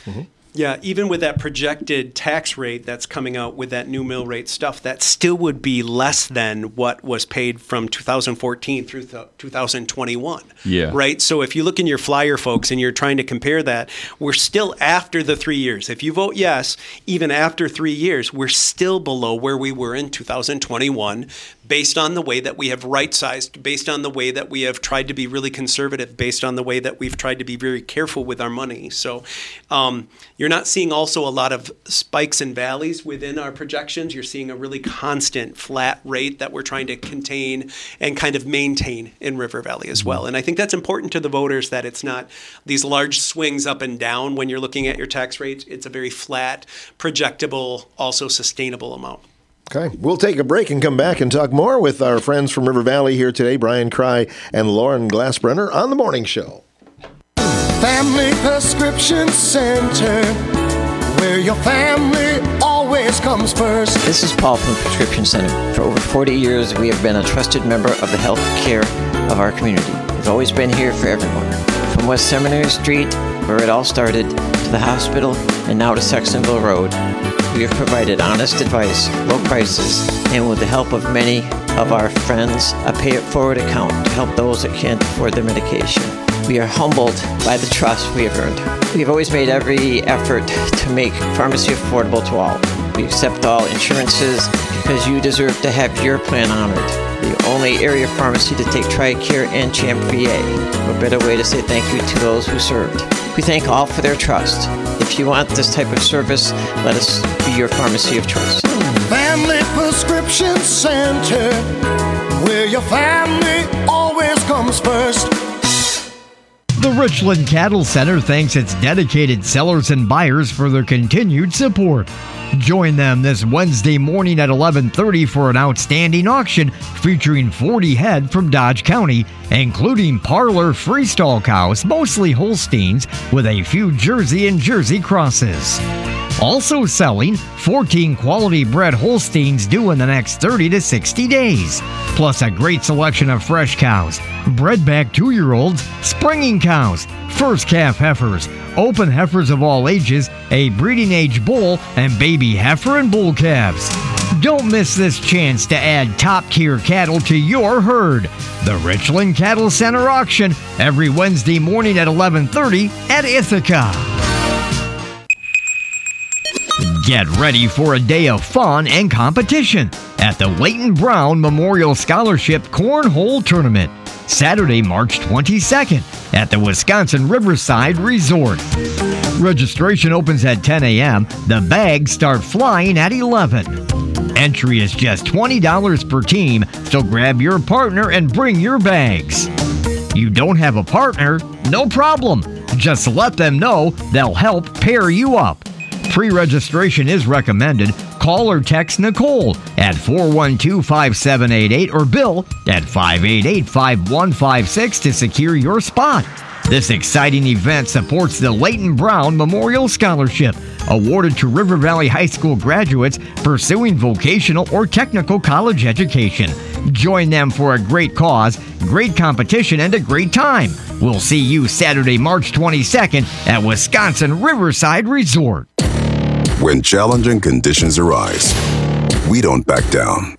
L: Yeah, even with that projected tax rate that's coming out with that new mill rate stuff, that still would be less than what was paid from 2014 through 2021.
M: Yeah.
L: Right? So if you look in your flyer, folks, and you're trying to compare that, we're still after the 3 years. If you vote yes, even after 3 years, we're still below where we were in 2021, based on the way that we have right-sized, based on the way that we have tried to be really conservative, based on the way that we've tried to be very careful with our money. So you're not seeing also a lot of spikes and valleys within our projections. You're seeing a really constant flat rate that we're trying to contain and kind of maintain in River Valley as well. And I think that's important to the voters, that it's not these large swings up and down when you're looking at your tax rates. It's a very flat, projectable, also sustainable amount.
B: Okay, we'll take a break and come back and talk more with our friends from River Valley here today, Brian Cry and Lauren Glassbrenner on The Morning Show.
N: Family Prescription Center, where your family always comes first.
O: This is Paul from the Prescription Center. For over 40 years, we have been a trusted member of the health care of our community. We've always been here for everyone. From West Seminary Street, where it all started, to the hospital, and now to Sextonville Road. We have provided honest advice, low prices, and with the help of many of our friends, a pay-it-forward account to help those that can't afford their medication. We are humbled by the trust we have earned. We have always made every effort to make pharmacy affordable to all. We accept all insurances because you deserve to have your plan honored. The only area pharmacy to take TRICARE and CHAMP VA. What better way to say thank you to those who served? We thank all for their trust. If you want this type of service, let us be your pharmacy of choice.
N: Family Prescription Center, where your family always comes first.
G: The Richland Cattle Center thanks its dedicated sellers and buyers for their continued support. Join them this Wednesday morning at 11:30 for an outstanding auction featuring 40 head from Dodge County, including parlor freestall cows, mostly Holsteins, with a few Jersey and Jersey crosses. Also selling 14 quality bred Holsteins due in the next 30 to 60 days, plus a great selection of fresh cows, bred-back 2-year-olds, springing cows, first calf heifers, open heifers of all ages, a breeding age bull, and baby heifer and bull calves. Don't miss this chance to add top-tier cattle to your herd. The Richland Cattle Center auction every Wednesday morning at 11:30 at Ithaca. Get ready for a day of fun and competition at the Leighton Brown Memorial Scholarship Cornhole Tournament, Saturday, March 22nd at the Wisconsin Riverside Resort. Registration opens at 10 a.m. The bags start flying at 11. Entry is just $20 per team, so grab your partner and bring your bags. You don't have a partner? No problem. Just let them know, they'll help pair you up. Pre-registration is recommended. Call or text Nicole at 412-5788 or Bill at 588-5156 to secure your spot. This exciting event supports the Leighton Brown Memorial Scholarship, awarded to River Valley High School graduates pursuing vocational or technical college education. Join them for a great cause, great competition, and a great time. We'll see you Saturday, March 22nd at Wisconsin Riverside Resort.
P: When challenging conditions arise, we don't back down.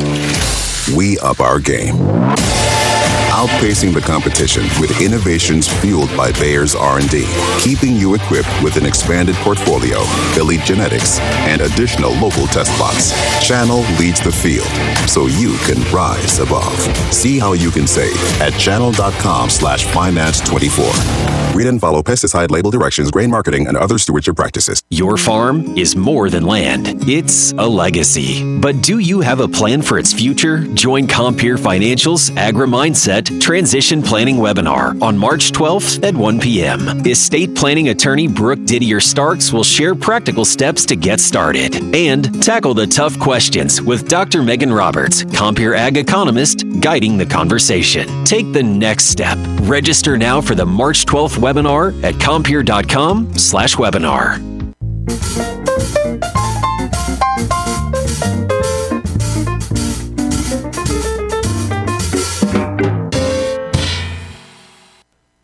P: We up our game. Outpacing the competition with innovations fueled by Bayer's R&D, keeping you equipped with an expanded portfolio, elite genetics, and additional local test plots. Channel leads the field, so you can rise above. See how you can save at channel.com/finance24. Read and follow pesticide label directions, grain marketing, and other stewardship practices.
Q: Your farm is more than land. It's a legacy. But do you have a plan for its future? Join Compeer Financial's Agri-Mindset Transition Planning Webinar on March 12th at 1 p.m. Estate planning attorney Brooke Didier Starks will share practical steps to get started and tackle the tough questions with Dr. Megan Roberts, Compeer Ag economist, guiding the conversation. Take the next step. Register now for the March 12th webinar at compeer.com/webinar.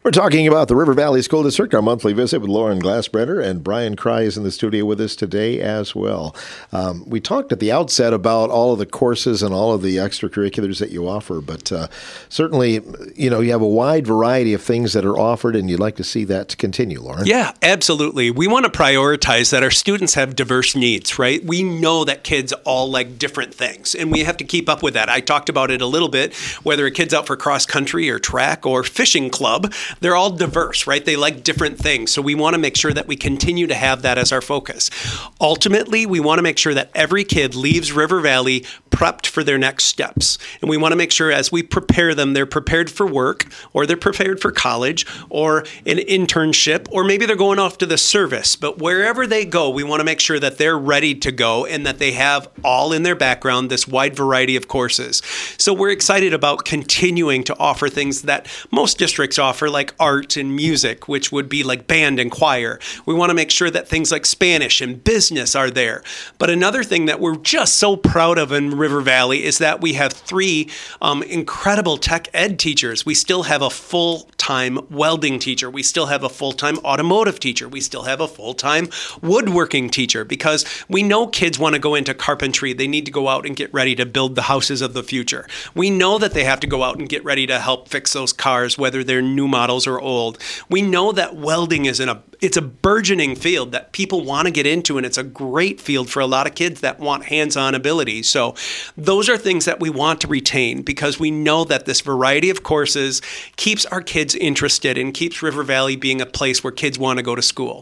B: We're talking about the River Valley School District, our monthly visit with Lauren Glassbrenner, and Brian Cry is in the studio with us today as well. We talked at the outset about all of the courses and all of the extracurriculars that you offer, but certainly, you have a wide variety of things that are offered, and you'd like to see that to continue, Lauren.
L: Yeah, absolutely. We want to prioritize that our students have diverse needs, right? We know that kids all like different things, and we have to keep up with that. I talked about it a little bit, whether a kid's out for cross country or track or fishing club, they're all diverse, right? They like different things. So we want to make sure that we continue to have that as our focus. Ultimately, we want to make sure that every kid leaves River Valley prepped for their next steps. And we want to make sure as we prepare them, they're prepared for work, or they're prepared for college, or an internship, or maybe they're going off to the service. But wherever they go, we want to make sure that they're ready to go and that they have all in their background this wide variety of courses. So we're excited about continuing to offer things that most districts offer, like art and music, which would be like band and choir. We want to make sure that things like Spanish and business are there. But another thing that we're just so proud of in River Valley is that we have 3 incredible tech ed teachers. We still have a full-time welding teacher. We still have a full-time automotive teacher. We still have a full-time woodworking teacher, because we know kids want to go into carpentry. They need to go out and get ready to build the houses of the future. We know that they have to go out and get ready to help fix those cars, whether they're new models or old. We know that welding is it's a burgeoning field that people want to get into, and it's a great field for a lot of kids that want hands-on ability. So those are things that we want to retain, because we know that this variety of courses keeps our kids interested and keeps River Valley being a place where kids want to go to school.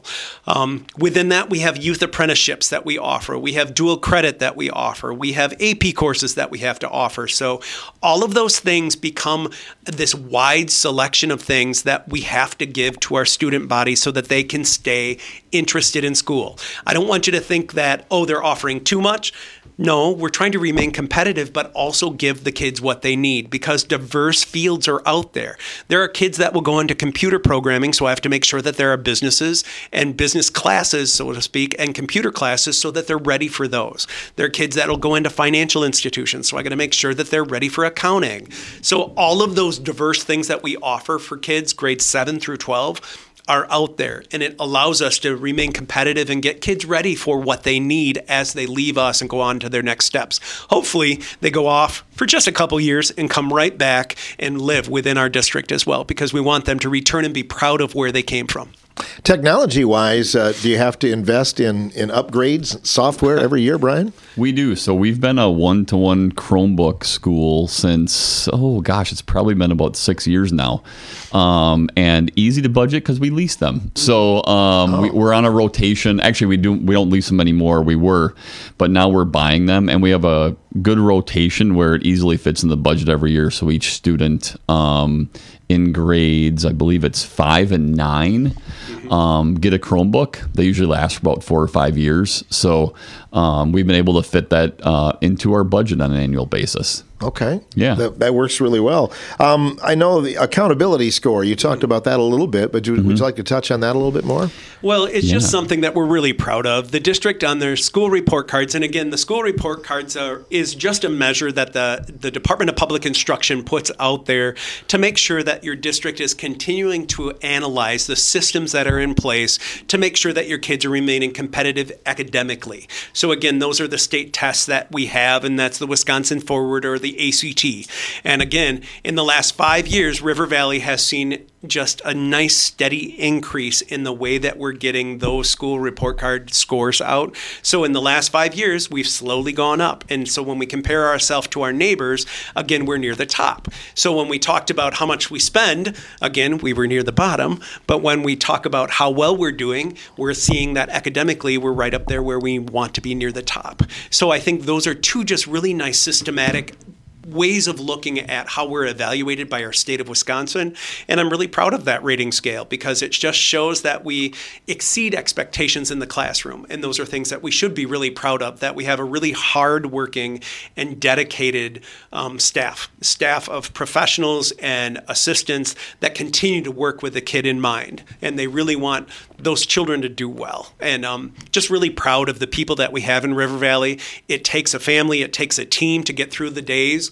L: Within that, we have youth apprenticeships that we offer. We have dual credit that we offer. We have AP courses that we have to offer. So all of those things become this wide selection of things that we have to give to our student body so that they can stay interested in school. I don't want you to think that, they're offering too much. No, we're trying to remain competitive, but also give the kids what they need, because diverse fields are out there. There are kids that will go into computer programming, so I have to make sure that there are businesses and business classes, so to speak, and computer classes so that they're ready for those. There are kids that will go into financial institutions, so I got to make sure that they're ready for accounting. So all of those diverse things that we offer for kids grades 7 through 12 are out there, and it allows us to remain competitive and get kids ready for what they need as they leave us and go on to their next steps. Hopefully, they go off for just a couple years and come right back and live within our district as well, because we want them to return and be proud of where they came from.
B: Technology-wise, do you have to invest in upgrades, software every year, Brian?
M: We do. So we've been a one-to-one Chromebook school since, it's probably been about 6 years now. And easy to budget because we lease them. So we're on a rotation. Actually, we don't lease them anymore. We were, but now we're buying them, and we have a good rotation where it easily fits in the budget every year. So each student in grades, I believe it's 5 and 9, get a Chromebook. They usually last for about 4 or 5 years. So we've been able to fit that into our budget on an annual basis.
B: Okay.
M: Yeah.
B: That works really well. I know the accountability score, you talked about that a little bit, but would you like to touch on that a little bit more?
L: Well, it's just something that we're really proud of. The district on their school report cards, and again, the school report cards is just a measure that the Department of Public Instruction puts out there to make sure that your district is continuing to analyze the systems that are in place to make sure that your kids are remaining competitive academically. So again, those are the state tests that we have, and that's the Wisconsin Forward or the ACT. And again, in the last 5 years, River Valley has seen just a nice steady increase in the way that we're getting those school report card scores out. So in the last 5 years, we've slowly gone up. And so when we compare ourselves to our neighbors, again, we're near the top. So when we talked about how much we spend, again, we were near the bottom. But when we talk about how well we're doing, we're seeing that academically, we're right up there where we want to be near the top. So I think those are two just really nice systematic ways of looking at how we're evaluated by our state of Wisconsin. And I'm really proud of that rating scale because it just shows that we exceed expectations in the classroom. And those are things that we should be really proud of, that we have a really hardworking and dedicated staff of professionals and assistants that continue to work with the kid in mind. And they really want those children to do well. And just really proud of the people that we have in River Valley. It takes a family, it takes a team to get through the days.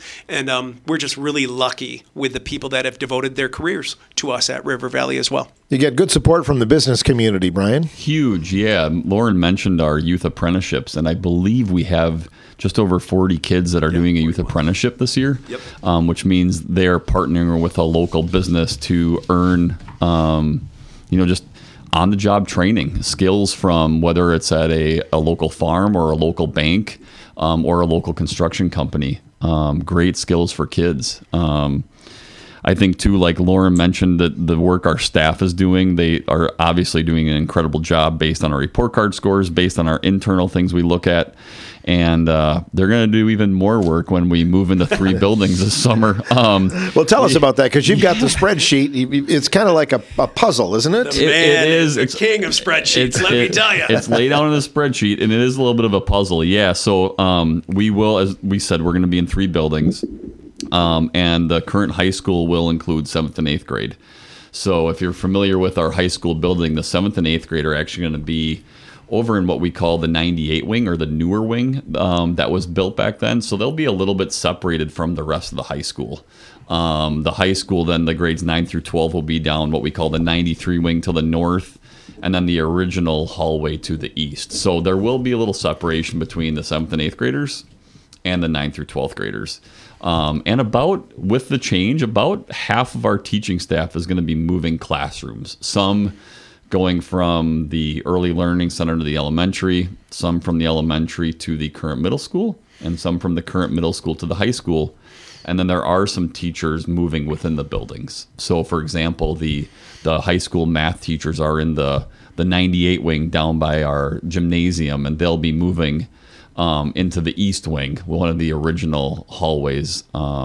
L: And we're just really lucky with the people that have devoted their careers to us at River Valley as well.
B: You get good support from the business community, Brian.
M: Huge, yeah. Lauren mentioned our youth apprenticeships, and I believe we have just over 40 kids that are doing a youth apprenticeship this year, which means they're partnering with a local business to earn, just on-the-job training, skills from whether it's at a local farm or a local bank or a local construction company. Great skills for kids. I think, too, like Lauren mentioned, that the work our staff is doing, they are obviously doing an incredible job based on our report card scores, based on our internal things we look at. And they're going to do even more work when we move into 3 buildings this summer.
B: Well, tell us about that, because you've got the spreadsheet. It's kind of like a puzzle, isn't it?
L: It is. The king of spreadsheets, let me tell you.
M: It's laid out in a spreadsheet, and it is a little bit of a puzzle, yeah. So we will, as we said, we're going to be in 3 buildings. And the current high school will include 7th and 8th grade. So if you're familiar with our high school building, the 7th and 8th grade are actually going to be over in what we call the 98 wing, or the newer wing that was built back then. So they'll be a little bit separated from the rest of the high school. The high school, then the grades 9 through 12 will be down what we call the 93 wing to the north, and then the original hallway to the east. So there will be a little separation between the 7th and 8th graders and the 9th through 12th graders. And with the change, about half of our teaching staff is going to be moving classrooms. Some going from the early learning center to the elementary, some from the elementary to the current middle school, and some from the current middle school to the high school. And then there are some teachers moving within the buildings. So, for example, the high school math teachers are in the 98 wing down by our gymnasium, and they'll be moving into the east wing, one of the original hallways.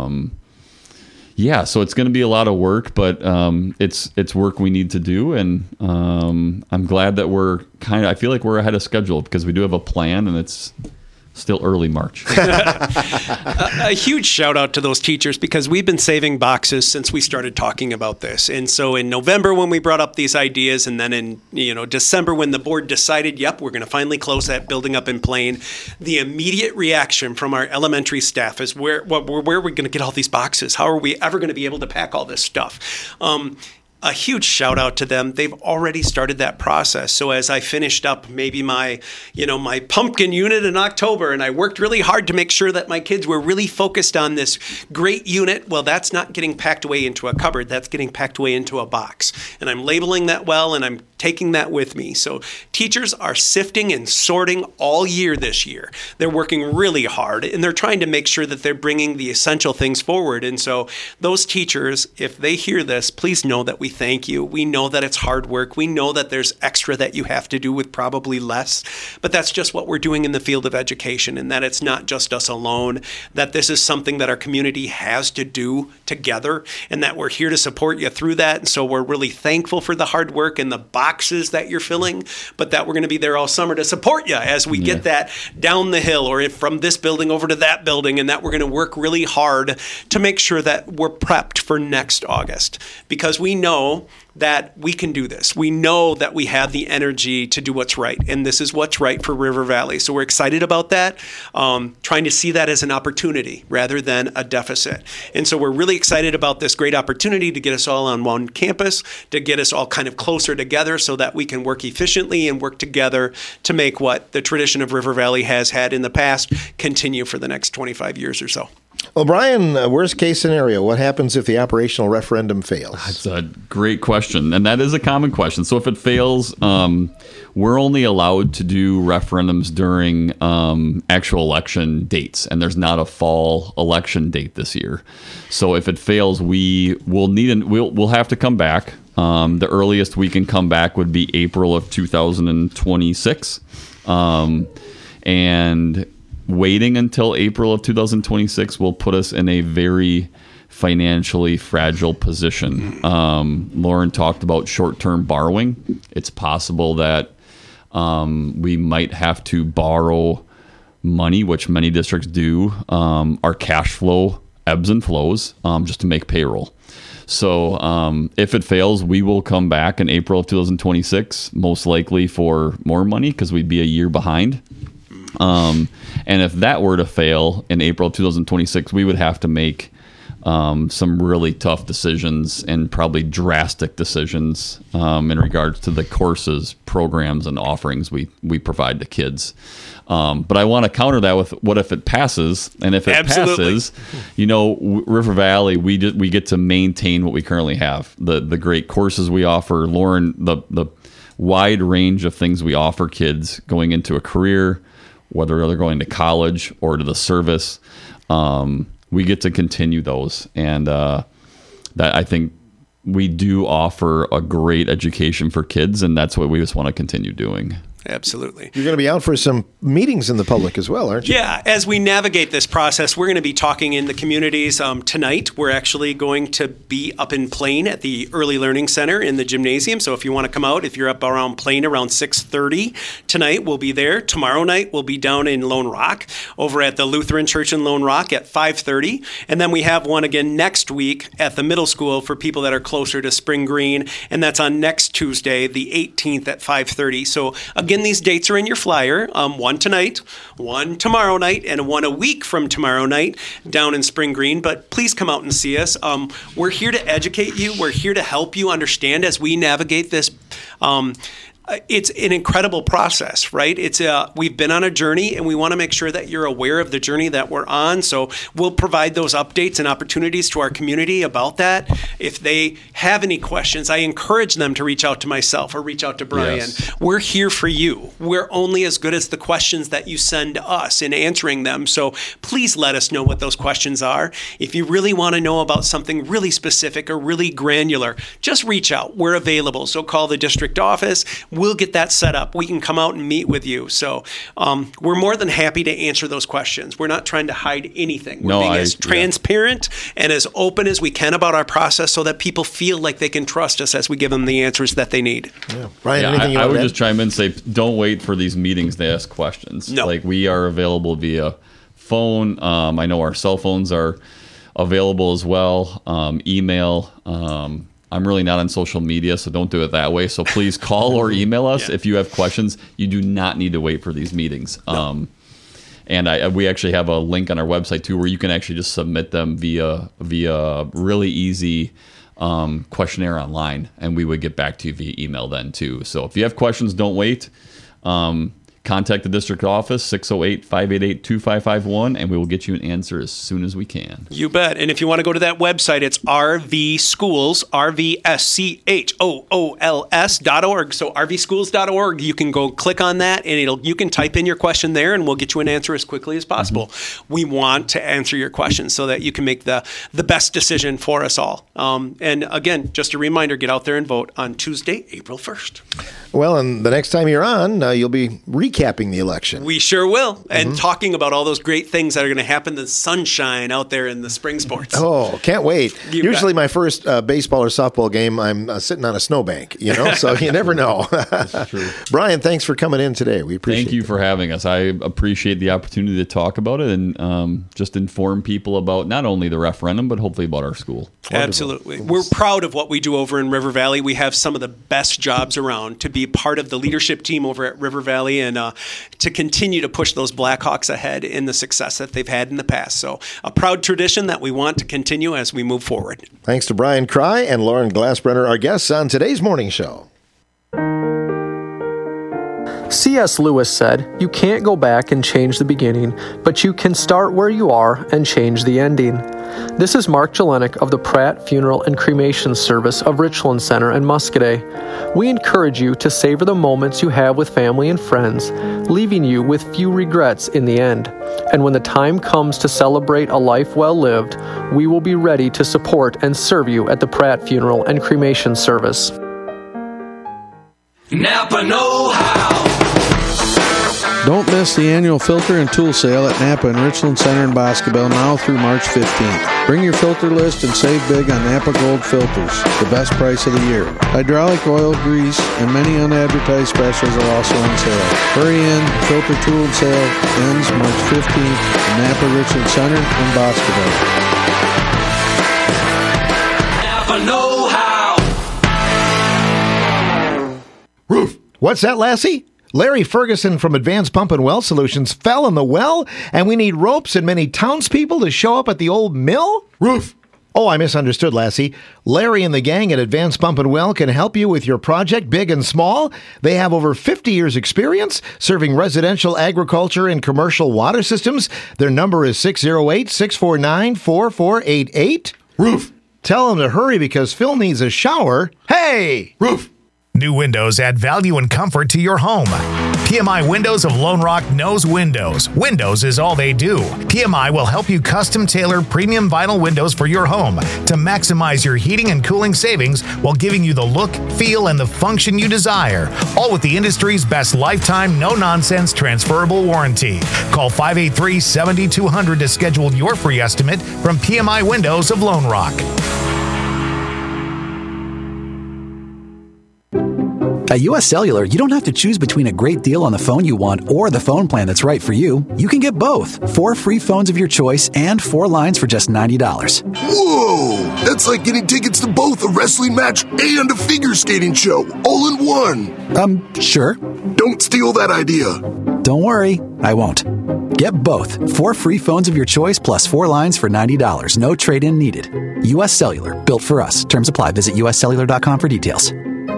M: So it's going to be a lot of work, but it's work we need to do, and I'm glad that I feel like we're ahead of schedule, because we do have a plan, and it's still early March.
L: A huge shout out to those teachers, because we've been saving boxes since we started talking about this. And so in November, when we brought up these ideas, and then in December, when the board decided, we're going to finally close that building up in Plain, the immediate reaction from our elementary staff is, where are we going to get all these boxes? How are we ever going to be able to pack all this stuff? A huge shout out to them. They've already started that process. So as I finished up maybe my pumpkin unit in October, and I worked really hard to make sure that my kids were really focused on this great unit, well, that's not getting packed away into a cupboard. That's getting packed away into a box. And I'm labeling that well, and I'm taking that with me. So teachers are sifting and sorting all year this year. They're working really hard, and they're trying to make sure that they're bringing the essential things forward. And so those teachers, if they hear this, please know that we thank you. We know that it's hard work. We know that there's extra that you have to do with probably less, but that's just what we're doing in the field of education, and that it's not just us alone, that this is something that our community has to do together, and that we're here to support you through that. And so we're really thankful for the hard work and the boxes that you're filling, but that we're going to be there all summer to support you as we get that down the hill, or from this building over to that building, and that we're going to work really hard to make sure that we're prepped for next August, because we know that we can do this. We know that we have the energy to do what's right, and this is what's right for River Valley. So we're excited about that, trying to see that as an opportunity rather than a deficit. And so we're really excited about this great opportunity to get us all on one campus, to get us all kind of closer together so that we can work efficiently and work together to make what the tradition of River Valley has had in the past continue for the next 25 years or so.
B: Well, Brian, worst case scenario, what happens if the operational referendum fails?
M: That's a great question, and that is a common question. So if it fails, we're only allowed to do referendums during actual election dates, and there's not a fall election date this year. So if it fails, we'll have to come back. The earliest we can come back would be April of 2026, and waiting until April of 2026 will put us in a very financially fragile position. Lauren talked about short-term borrowing. It's possible that we might have to borrow money, which many districts do. Our cash flow ebbs and flows just to make payroll. So if it fails, we will come back in April of 2026, most likely for more money, because we'd be a year behind. And if that were to fail in April of 2026, we would have to make some really tough decisions and probably drastic decisions in regards to the courses, programs, and offerings we provide to kids. But I want to counter that with what if it passes? And if it passes, River Valley, we get to maintain what we currently have. The great courses we offer, Lauren, the wide range of things we offer kids going into a career, whether they're going to college or to the service. We get to continue those. And that I think we do offer a great education for kids, and that's what we just want to continue doing.
L: Absolutely.
B: You're going to be out for some meetings in the public as well, aren't you?
L: Yeah, as we navigate this process, we're going to be talking in the communities tonight. We're actually going to be up in Plain at the Early Learning Center in the gymnasium. So if you want to come out, if you're up around Plain around 6:30 tonight, we'll be there. Tomorrow night, we'll be down in Lone Rock over at the Lutheran Church in Lone Rock at 5:30. And then we have one again next week at the middle school for people that are closer to Spring Green. And that's on next Tuesday, the 18th at 5:30. So again, these dates are in your flyer. One tonight, one tomorrow night, and one a week from tomorrow night down in Spring Green. But please come out and see us. We're here to educate you. We're here to help you understand as we navigate this. It's an incredible process, right? We've been on a journey, and we want to make sure that you're aware of the journey that we're on. So we'll provide those updates and opportunities to our community about that. If they have any questions, I encourage them to reach out to myself or reach out to Brian. Yes. We're here for you. We're only as good as the questions that you send to us in answering them. So please let us know what those questions are. If you really want to know about something really specific or really granular, just reach out. We're available. So call the district office. We'll get that set up. We can come out and meet with you. So we're more than happy to answer those questions. We're not trying to hide anything. We're being as transparent and as open as we can about our process so that people feel like they can trust us as we give them the answers that they need.
B: Yeah. Brian, anything you want to add?
M: I would just chime in and say, don't wait for these meetings to ask questions.
L: No.
M: Like, we are available via phone. I know our cell phones are available as well. Email. I'm really not on social media, so don't do it that way. So please call or email us if you have questions. You do not need to wait for these meetings. No. And we actually have a link on our website too, where you can actually just submit them via really easy questionnaire online, and we would get back to you via email then too. So if you have questions, don't wait. Contact the district office, 608-588-2551, and we will get you an answer as soon as we can.
L: You bet. And if you want to go to that website, it's RVSchools, RVSCHOOLS.org. So RVschools.org. You can go click on that, and you can type in your question there, and we'll get you an answer as quickly as possible. Mm-hmm. We want to answer your questions so that you can make the best decision for us all. And again, just a reminder, get out there and vote on Tuesday, April 1st.
B: Well, and the next time you're on, you'll be recapping the election.
L: We sure will. And talking about all those great things that are going to happen, the sunshine out there in the spring sports.
B: Oh, can't wait. Usually my first baseball or softball game, I'm sitting on a snowbank, so you never know.
M: That's true.
B: Brian, thanks for coming in today. We appreciate it.
M: Thank you for having us. I appreciate the opportunity to talk about it and just inform people about not only the referendum, but hopefully about our school.
L: Absolutely. We're proud of what we do over in River Valley. We have some of the best jobs around to be part of the leadership team over at River Valley and to continue to push those Blackhawks ahead in the success that they've had in the past. So a proud tradition that we want to continue as we move forward.
B: Thanks to Brian Cry and Lauren Glassbrenner, our guests on today's morning show.
R: C.S. Lewis said, "You can't go back and change the beginning, but you can start where you are and change the ending." This is Mark Jelinek of the Pratt Funeral and Cremation Service of Richland Center in Muscoda. We encourage you to savor the moments you have with family and friends, leaving you with few regrets in the end. And when the time comes to celebrate a life well lived, we will be ready to support and serve you at the Pratt Funeral and Cremation Service.
S: Napa Know How.
T: Don't miss the annual filter and tool sale at Napa and Richland Center in Boscobel now through March 15th. Bring your filter list and save big on Napa Gold filters, the best price of the year. Hydraulic oil, grease, and many unadvertised specials are also on sale. Hurry in, the filter tool sale ends March 15th at Napa Richland Center in Boscobel.
S: Napa Know How.
B: What's that, Lassie? Larry Ferguson from Advanced Pump and Well Solutions fell in the well, and we need ropes and many townspeople to show up at the old mill? Roof! Oh, I misunderstood, Lassie. Larry and the gang at Advanced Pump and Well can help you with your project, big and small. They have over 50 years' experience serving residential, agriculture, and commercial water systems. Their number is 608-649-4488. Roof! Tell them to hurry because Phil needs a shower. Hey! Roof!
U: New windows add value and comfort to your home. PMI Windows of Lone Rock knows windows. Windows is all they do. PMI will help you custom tailor premium vinyl windows for your home to maximize your heating and cooling savings while giving you the look, feel, and the function you desire. All with the industry's best lifetime, no-nonsense transferable warranty. Call 583-7200 to schedule your free estimate from PMI Windows of Lone Rock.
V: At US Cellular, you don't have to choose between a great deal on the phone you want or the phone plan that's right for you. You can get both. 4 free phones of your choice and 4 lines for just $90.
W: Whoa! That's like getting tickets to both a wrestling match and a figure skating show, all in one.
V: Sure.
W: Don't steal that idea.
V: Don't worry, I won't. Get both. 4 free phones of your choice plus 4 lines for $90. No trade-in needed. US Cellular, built for us. Terms apply. Visit uscellular.com for details.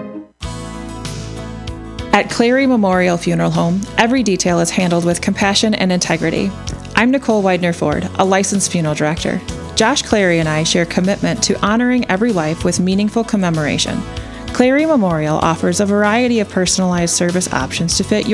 X: At Clary Memorial Funeral Home, every detail is handled with compassion and integrity. I'm Nicole Widener-Ford, a licensed funeral director. Josh Clary and I share commitment to honoring every life with meaningful commemoration. Clary Memorial offers a variety of personalized service options to fit your